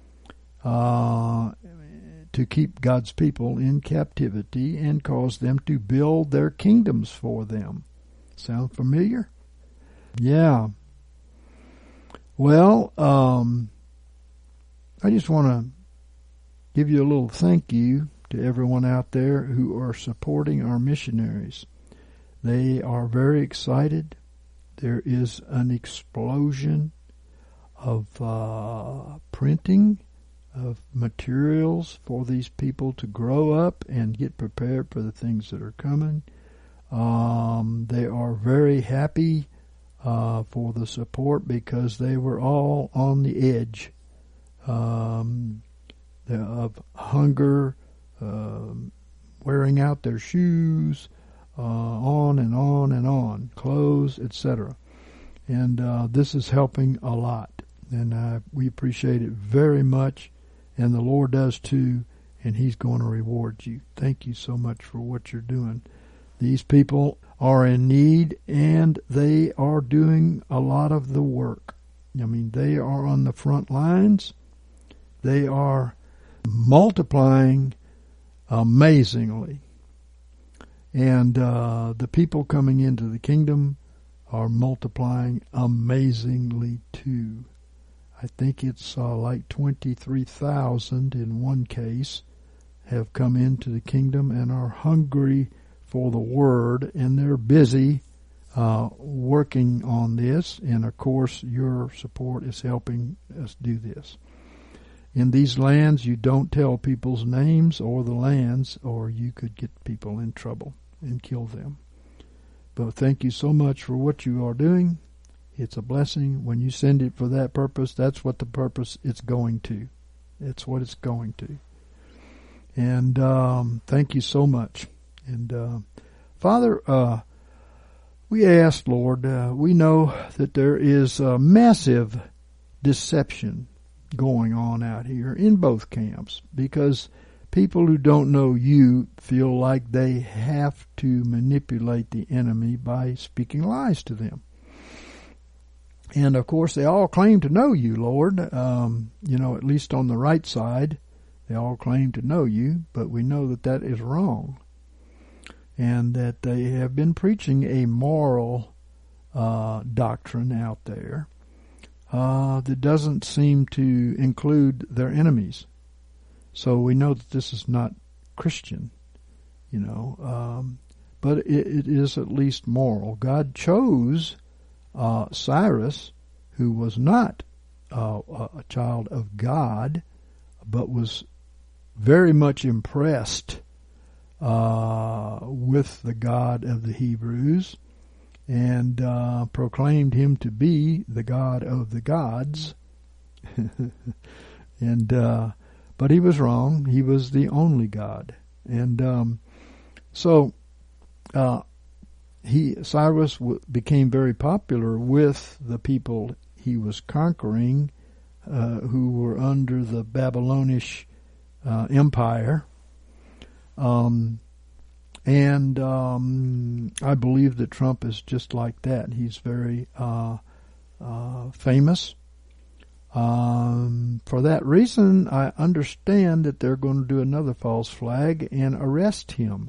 to keep God's people in captivity and cause them to build their kingdoms for them. Sound familiar? Yeah. Well, I just want to give you a little thank you to everyone out there who are supporting our missionaries. They are very excited. There is an explosion of printing of materials for these people to grow up and get prepared for the things that are coming. They are very happy for the support because they were all on the edge. of hunger, wearing out their shoes, on and on and on, clothes, etc. And this is helping a lot, and we appreciate it very much, and the Lord does too, and He's going to reward you. Thank you so much for what you're doing. These people are in need, and they are doing a lot of the work. I mean, they are on the front lines. They are multiplying amazingly. And the people coming into the kingdom are multiplying amazingly too. I think it's like 23,000 in one case have come into the kingdom and are hungry for the word, and they're busy working on this. And of course, your support is helping us do this. In these lands, you don't tell people's names or the lands, or you could get people in trouble and kill them. But thank you so much for what you are doing. It's a blessing. When you send it for that purpose, that's what the purpose it's going to. It's what it's going to. And thank you so much. And Father, we ask, Lord, we know that there is a massive deception going on out here in both camps, because people who don't know you feel like they have to manipulate the enemy by speaking lies to them. And of course, they all claim to know you, Lord. At least on the right side, they all claim to know you, but we know that that is wrong. And that they have been preaching a moral doctrine out there that doesn't seem to include their enemies. So we know that this is not Christian, but it is at least moral. God chose Cyrus, who was not a child of God, but was very much impressed with the God of the Hebrews, and proclaimed him to be the God of the gods. But he was wrong. He was the only God. And Cyrus became very popular with the people he was conquering, who were under the Babylonish empire. I believe that Trump is just like that. He's very famous. For that reason, I understand that they're going to do another false flag and arrest him.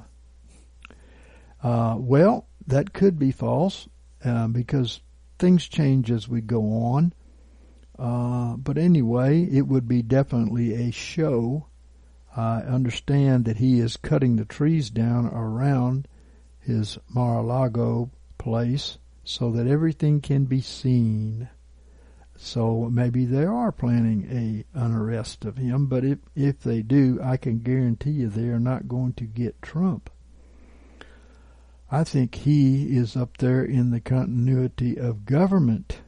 Well, that could be false, because things change as we go on. But anyway, it would be definitely a show. I understand that he is cutting the trees down around his Mar-a-Lago place so that everything can be seen. So maybe they are planning an arrest of him, but if they do, I can guarantee you they are not going to get Trump. I think he is up there in the continuity of government.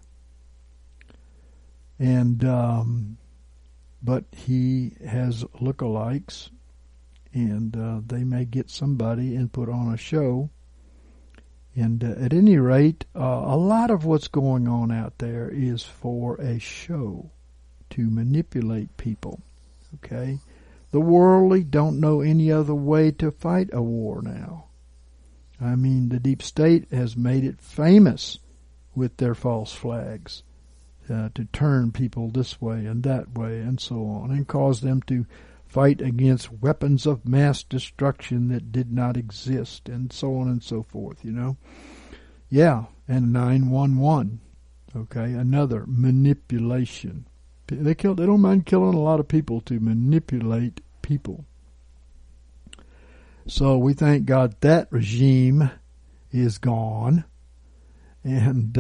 And but he has lookalikes, and they may get somebody and put on a show. And at any rate, a lot of what's going on out there is for a show to manipulate people. Okay? The worldly don't know any other way to fight a war now. I mean, the deep state has made it famous with their false flags to turn people this way and that way and so on, and cause them to fight against weapons of mass destruction that did not exist, and so on and so forth, Yeah, and 911, okay, another manipulation. They don't mind killing a lot of people to manipulate people. So we thank God that regime is gone, and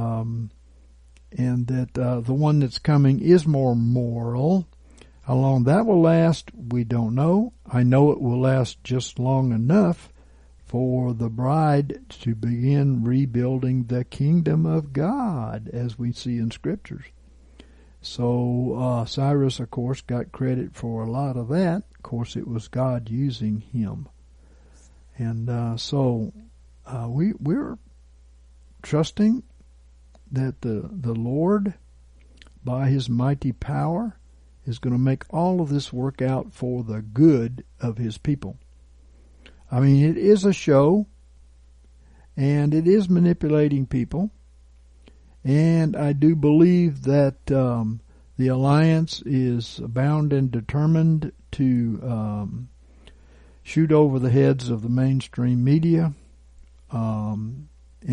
that the one that's coming is more moral. How long that will last, we don't know. I know it will last just long enough for the bride to begin rebuilding the kingdom of God, as we see in Scriptures. So Cyrus, of course, got credit for a lot of that. Of course, it was God using him. And so we're trusting that the Lord, by his mighty power, is going to make all of this work out for the good of his people. I mean, it is a show, and it is manipulating people, and I do believe that the alliance is bound and determined to shoot over the heads of the mainstream media and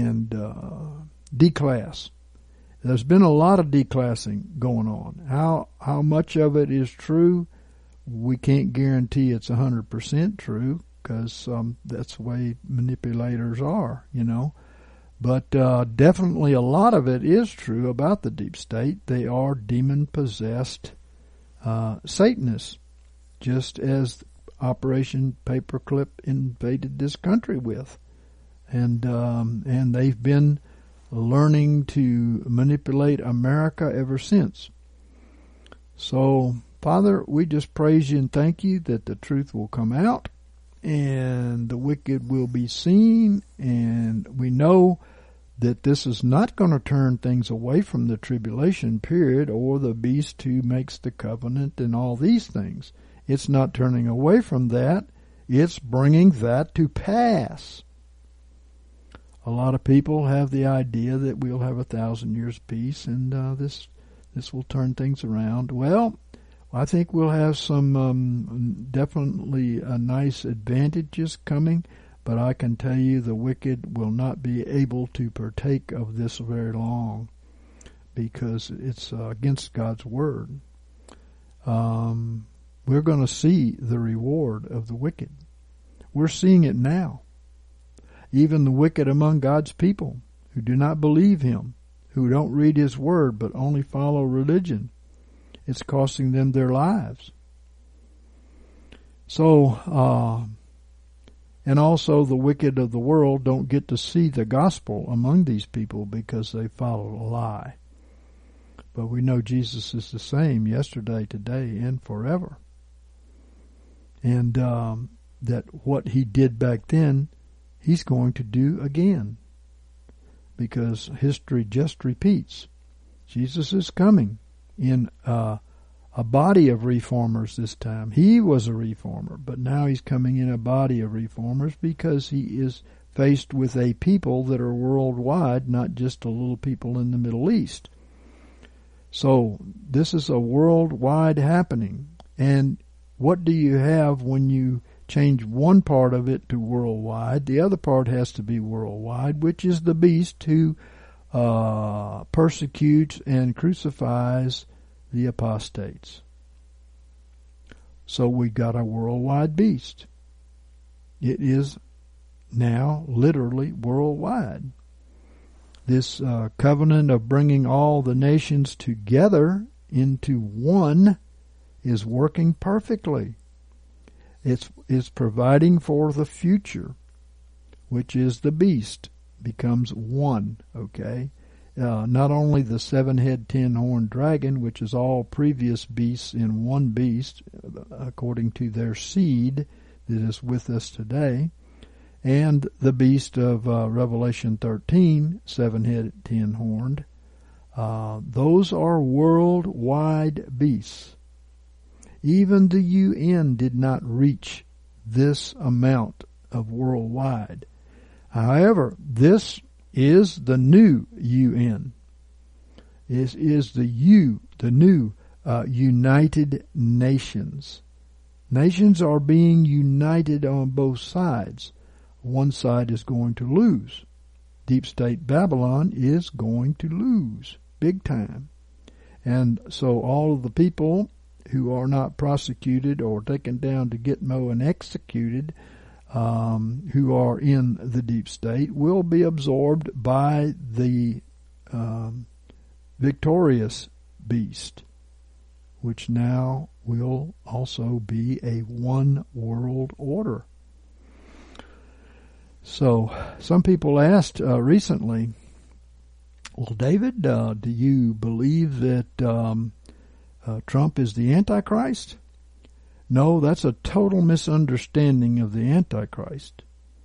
declass. There's been a lot of declassing going on. How much of it is true, we can't guarantee it's 100% true, because that's the way manipulators are, you know. But definitely a lot of it is true about the deep state. They are demon-possessed Satanists, just as Operation Paperclip invaded this country with. And they've been learning to manipulate America ever since. So, Father, we just praise you and thank you that the truth will come out and the wicked will be seen, and we know that this is not going to turn things away from the tribulation period or the beast who makes the covenant and all these things. It's not turning away from that. It's bringing that to pass. A lot of people have the idea that we'll have 1,000 years peace and this will turn things around. Well, I think we'll have some definitely nice advantages coming, but I can tell you the wicked will not be able to partake of this very long because it's against God's word. We're going to see the reward of the wicked. We're seeing it now. Even the wicked among God's people who do not believe him, who don't read his word but only follow religion, it's costing them their lives. So, and also the wicked of the world don't get to see the gospel among these people because they follow a lie. But we know Jesus is the same yesterday, today, and forever. And that what he did back then, he's going to do again. Because history just repeats. Jesus is coming in a body of reformers this time. He was a reformer, but now he's coming in a body of reformers because he is faced with a people that are worldwide, not just a little people in the Middle East. So this is a worldwide happening. And what do you have when you change one part of it to worldwide? The other part has to be worldwide, which is the beast who persecutes and crucifies the apostates. So we got a worldwide beast. It is now literally worldwide. This covenant of bringing all the nations together into one is working perfectly. It's providing for the future, which is the beast becomes one, okay? Not only the 7-head, 10-horned dragon, which is all previous beasts in one beast, according to their seed that is with us today, and the beast of Revelation 13, 7-headed, 10-horned. Those are worldwide beasts. Even the UN did not reach this amount of worldwide. However, this is the new UN. This is the new United Nations. Nations are being united on both sides. One side is going to lose. Deep State Babylon is going to lose big time. And so all of the people who are not prosecuted or taken down to Gitmo and executed, who are in the deep state, will be absorbed by the victorious beast, which now will also be a one world order. So some people asked recently, well, David, do you believe that Trump is the Antichrist? No, that's a total misunderstanding of the Antichrist.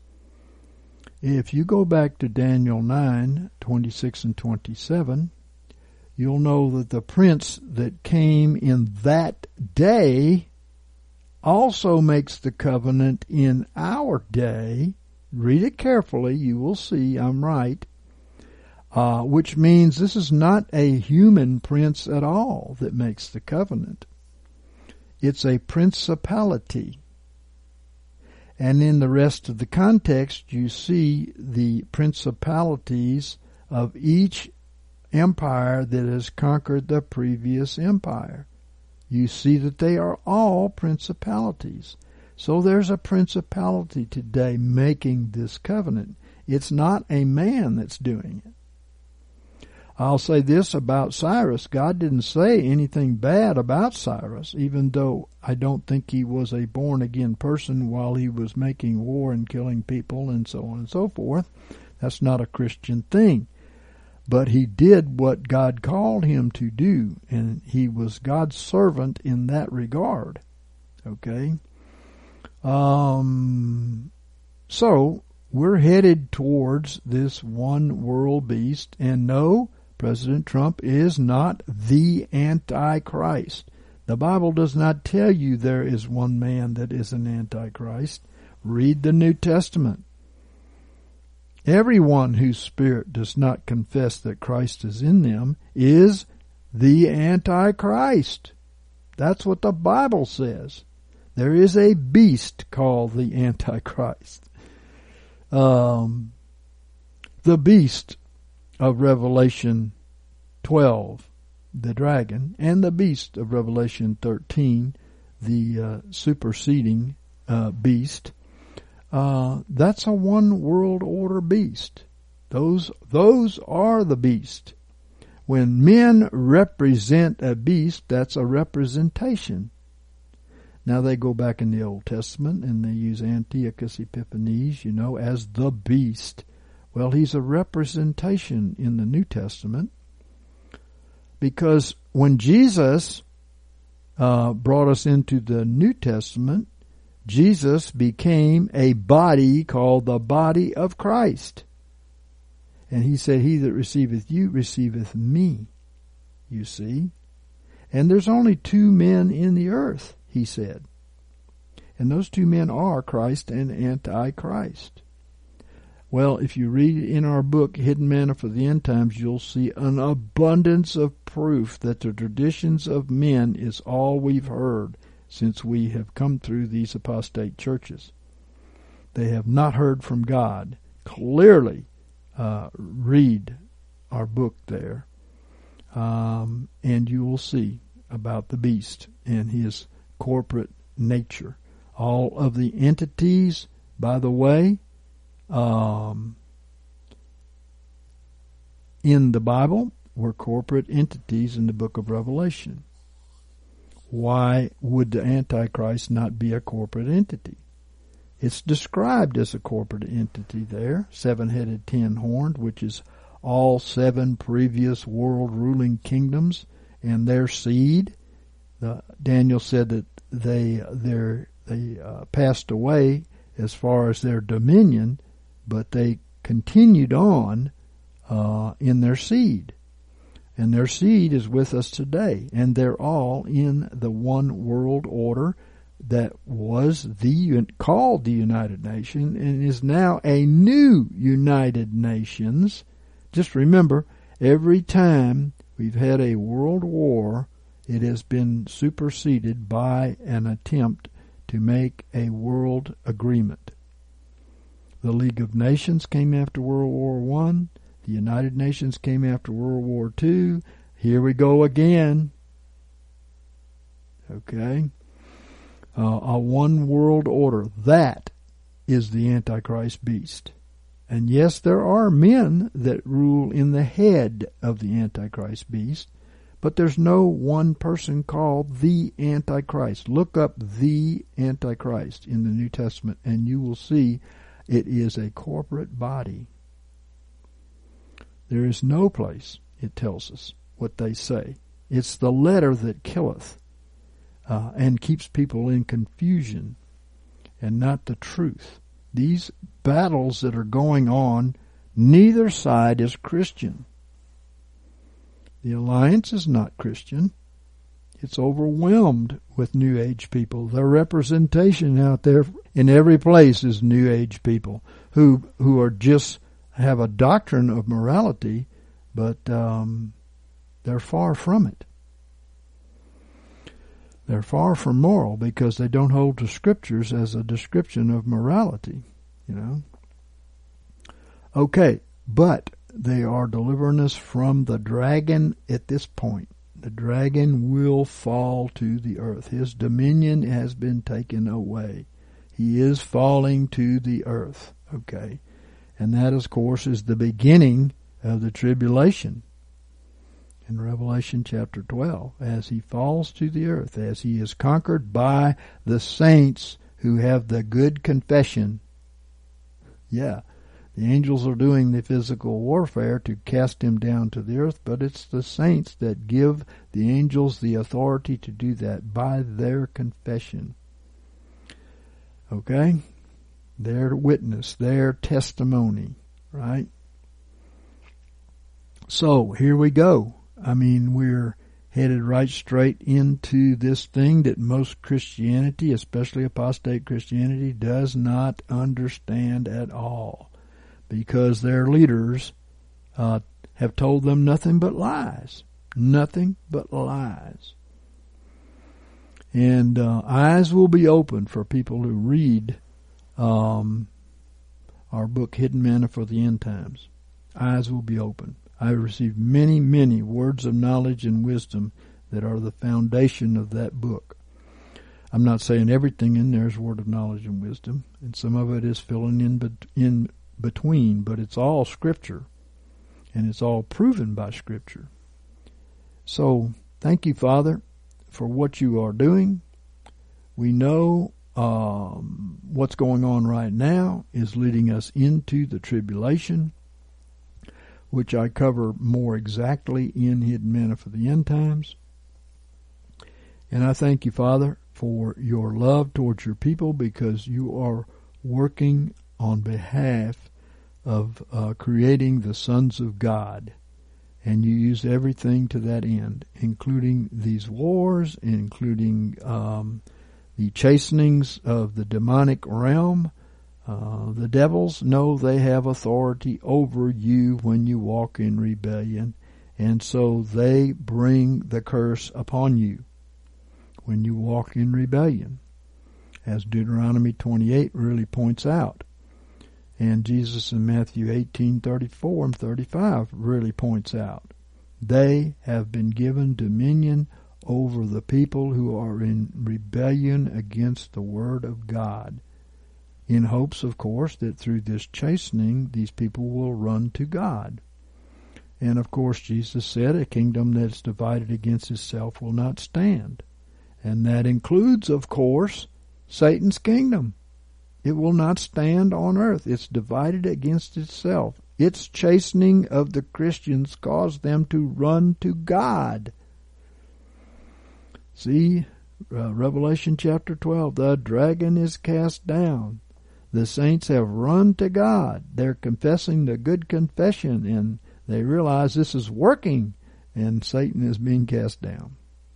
If you go back to Daniel 9:26 and 27, you'll know that the prince that came in that day also makes the covenant in our day. Read it carefully, you will see I'm right. Which means this is not a human prince at all that makes the covenant. It's a principality. And in the rest of the context, you see the principalities of each empire that has conquered the previous empire. You see that they are all principalities. So there's a principality today making this covenant. It's not a man that's doing it. I'll say this about Cyrus. God didn't say anything bad about Cyrus, even though I don't think he was a born-again person while he was making war and killing people and so on and so forth. That's not a Christian thing. But he did what God called him to do, and he was God's servant in that regard. Okay? So, we're headed towards this one world beast, and no, President Trump is not the Antichrist. The Bible does not tell you there is one man that is an Antichrist. Read the New Testament. Everyone whose spirit does not confess that Christ is in them is the Antichrist. That's what the Bible says. There is a beast called the Antichrist. The beast of Revelation 12, the dragon, and the beast of Revelation 13, the superseding beast, that's a one world order beast. Those are the beast. When men represent a beast, that's a representation. Now they go back in the Old Testament and they use Antiochus Epiphanes, as the beast. Well, he's a representation in the New Testament, because when Jesus brought us into the New Testament, Jesus became a body called the body of Christ. And he said, he that receiveth you receiveth me, you see. And there's only two men in the earth, he said. And those two men are Christ and Antichrist. Well, if you read in our book, Hidden Manna for the End Times, you'll see an abundance of proof that the traditions of men is all we've heard since we have come through these apostate churches. They have not heard from God. Clearly, read our book there, and you will see about the beast and his corporate nature. All of the entities, by the way, in the Bible were corporate entities in the book of Revelation. Why would the Antichrist not be a corporate entity? It's described as a corporate entity there, seven-headed, ten-horned, which is all seven previous world ruling kingdoms and their seed. Daniel said that they passed away as far as their dominion, but they continued on in their seed. And their seed is with us today. And they're all in the one world order that was called the United Nations and is now a new United Nations. Just remember, every time we've had a world war, it has been superseded by an attempt to make a world agreement. The League of Nations came after World War I. The United Nations came after World War II. Here we go again. Okay? A one world order. That is the Antichrist beast. And yes, there are men that rule in the head of the Antichrist beast, but there's no one person called the Antichrist. Look up the Antichrist in the New Testament, and you will see it is a corporate body. There is no place, it tells us, what they say, It's the letter that killeth and keeps people in confusion, and not the truth. These battles that are going on, neither side is Christian. The Alliance is not Christian. It's overwhelmed with New Age people. Their representation out there in every place is New Age people who are just have a doctrine of morality, but they're far from it. They're far from moral because they don't hold to scriptures as a description of morality, you know. Okay, but they are delivering us from the dragon at this point. The dragon will fall to the earth. His dominion has been taken away. He is falling to the earth, okay. And that, of course, is the beginning of the tribulation. In Revelation chapter 12, as he falls to the earth, as he is conquered by the saints who have the good confession. Yeah, the angels are doing the physical warfare to cast him down to the earth, but it's the saints that give the angels the authority to do that by their confession. Okay? Their witness, their testimony, right? So, here we go. I mean, we're headed right straight into this thing that most Christianity, especially apostate Christianity, does not understand at all, because their leaders have told them nothing but lies. Nothing but lies. And eyes will be opened for people who read our book, Hidden Manna for the End Times. Eyes will be opened. I received many, many words of knowledge and wisdom that are the foundation of that book. I'm not saying everything in there is word of knowledge and wisdom, and some of it is filling in between, but it's all Scripture, and it's all proven by Scripture. So, thank you, Father, for what you are doing. We know what's going on right now is leading us into the tribulation, which I cover more exactly in Hidden Manna for the End Times. And I thank you, Father, for your love towards your people, because you are working on behalf of creating the sons of God. And you use everything to that end, including these wars, including the chastenings of the demonic realm. The devils know they have authority over you when you walk in rebellion, and so they bring the curse upon you when you walk in rebellion, as Deuteronomy 28 really points out. And Jesus in Matthew 18:34 and 35 really points out. They have been given dominion over the people who are in rebellion against the Word of God, in hopes, of course, that through this chastening, these people will run to God. And, of course, Jesus said a kingdom that's divided against itself will not stand. And that includes, of course, Satan's kingdom. It will not stand on earth. It's divided against itself. Its chastening of the Christians caused them to run to God. See, Revelation chapter 12, the dragon is cast down. The saints have run to God. They're confessing the good confession, and they realize this is working, and Satan is being cast down.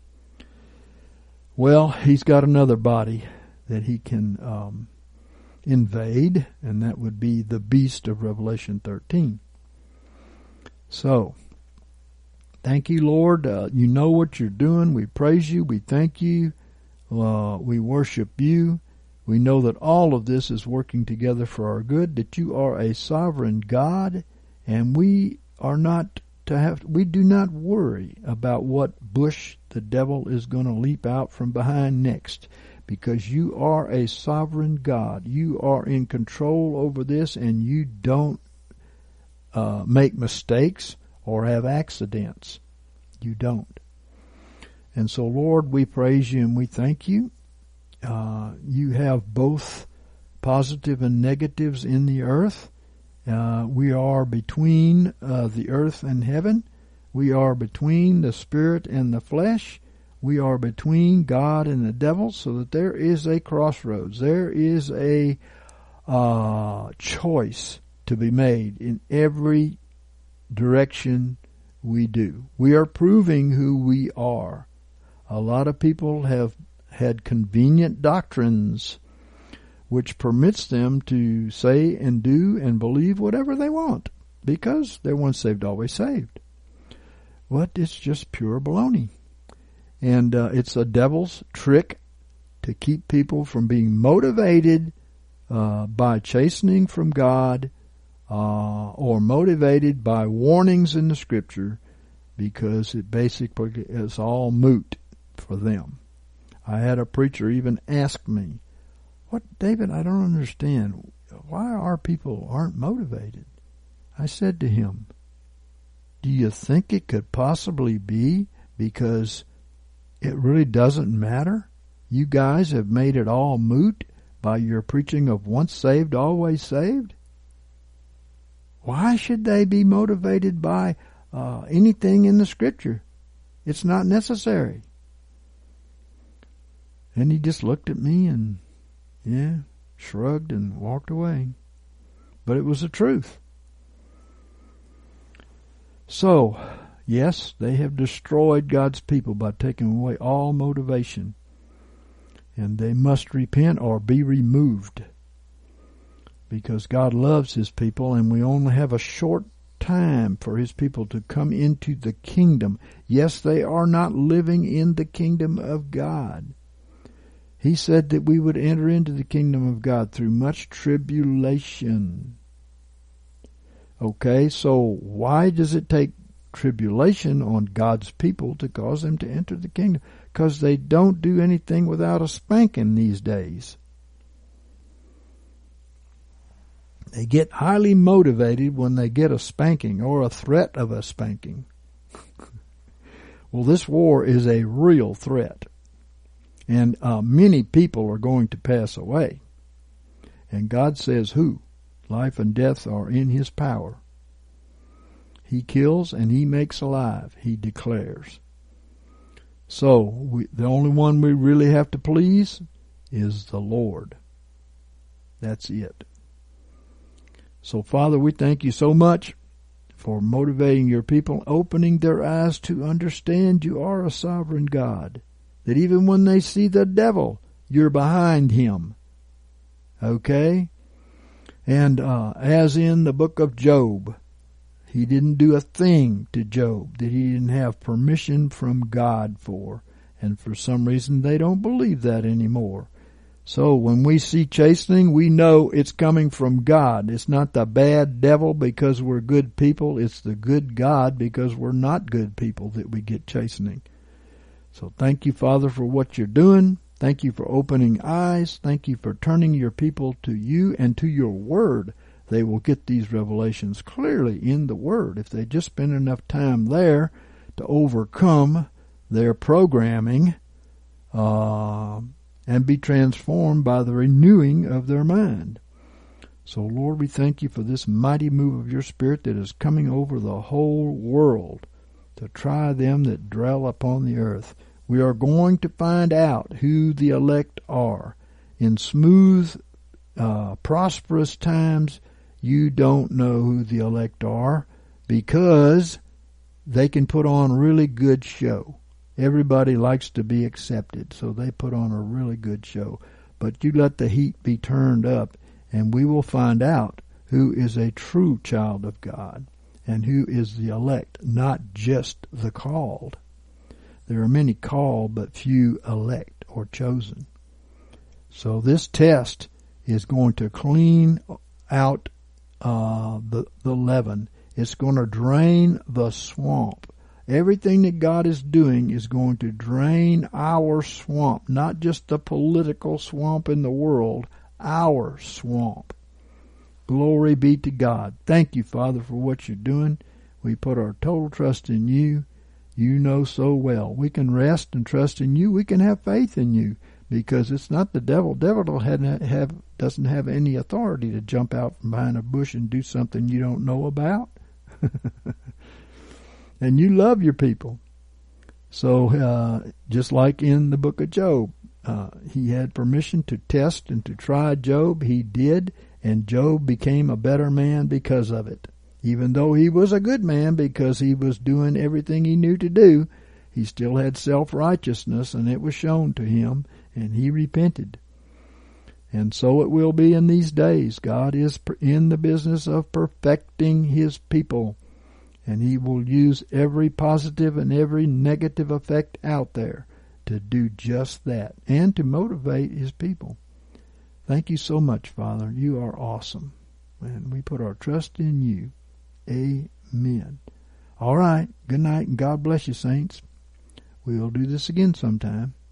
Well, he's got another body that he can invade, and that would be the beast of Revelation 13. So, thank you, Lord. You know what you're doing. We praise you. We thank you. We worship you. We know that all of this is working together for our good, that you are a sovereign God, and we do not worry about what bush the devil is going to leap out from behind next, because you are a sovereign God. You are in control over this, and you don't make mistakes or have accidents. You don't. And so, Lord, we praise you and we thank you. You have both positive and negatives in the earth. We are between the earth and heaven. We are between the spirit and the flesh. We are between God and the devil, so that there is a crossroads. There is a choice to be made in every direction we do. We are proving who we are. A lot of people have had convenient doctrines which permits them to say and do and believe whatever they want because they're once saved, always saved. What? It's just pure baloney. And it's a devil's trick to keep people from being motivated by chastening from God or motivated by warnings in the Scripture, because it basically is all moot for them. I had a preacher even ask me, "What, David, I don't understand. Why our people aren't motivated?" I said to him, "Do you think it could possibly be because it really doesn't matter? You guys have made it all moot by your preaching of once saved, always saved? Why should they be motivated by anything in the Scripture? It's not necessary." And he just looked at me and, shrugged and walked away. But it was the truth. So, yes, they have destroyed God's people by taking away all motivation. And they must repent or be removed, because God loves His people, and we only have a short time for His people to come into the kingdom. Yes, they are not living in the kingdom of God. He said that we would enter into the kingdom of God through much tribulation. Okay, so why does it take tribulation on God's people to cause them to enter the kingdom? Because they don't do anything without a spanking these days. They get highly motivated when they get a spanking or a threat of a spanking. Well, this war is a real threat. And many people are going to pass away. And God says who? Life and death are in His power. He kills and He makes alive, He declares. So, the only one we really have to please is the Lord. That's it. So, Father, we thank You so much for motivating Your people, opening their eyes to understand You are a sovereign God. That even when they see the devil, You're behind him. Okay? And as in the book of Job, he didn't do a thing to Job that he didn't have permission from God for. And for some reason they don't believe that anymore. So when we see chastening, we know it's coming from God. It's not the bad devil because we're good people. It's the good God because we're not good people that we get chastening. So thank You, Father, for what You're doing. Thank You for opening eyes. Thank You for turning Your people to You and to Your Word. They will get these revelations clearly in the Word if they just spend enough time there to overcome their programming and be transformed by the renewing of their mind. So, Lord, we thank You for this mighty move of Your Spirit that is coming over the whole world to try them that dwell upon the earth. We are going to find out who the elect are. In smooth, prosperous times, you don't know who the elect are because they can put on a really good show. Everybody likes to be accepted, so they put on a really good show. But you let the heat be turned up, and we will find out who is a true child of God and who is the elect, not just the called. There are many called, but few elect or chosen. So this test is going to clean out the leaven. It's going to drain the swamp. Everything that God is doing is going to drain our swamp, not just the political swamp in the world, our swamp. Glory be to God. Thank You, Father, for what You're doing. We put our total trust in You. You know so well. We can rest and trust in You. We can have faith in You because it's not the devil. Devil doesn't have any authority to jump out from behind a bush and do something you don't know about. And you love your people. So just like in the book of Job, he had permission to test and to try Job. He did, and Job became a better man because of it. Even though he was a good man because he was doing everything he knew to do, he still had self-righteousness, and it was shown to him, and he repented. And so it will be in these days. God is in the business of perfecting his people, and he will use every positive and every negative effect out there to do just that and to motivate his people. Thank you so much, Father. You are awesome, and we put our trust in you. Amen. All right. Good night, and God bless you, saints. We'll do this again sometime.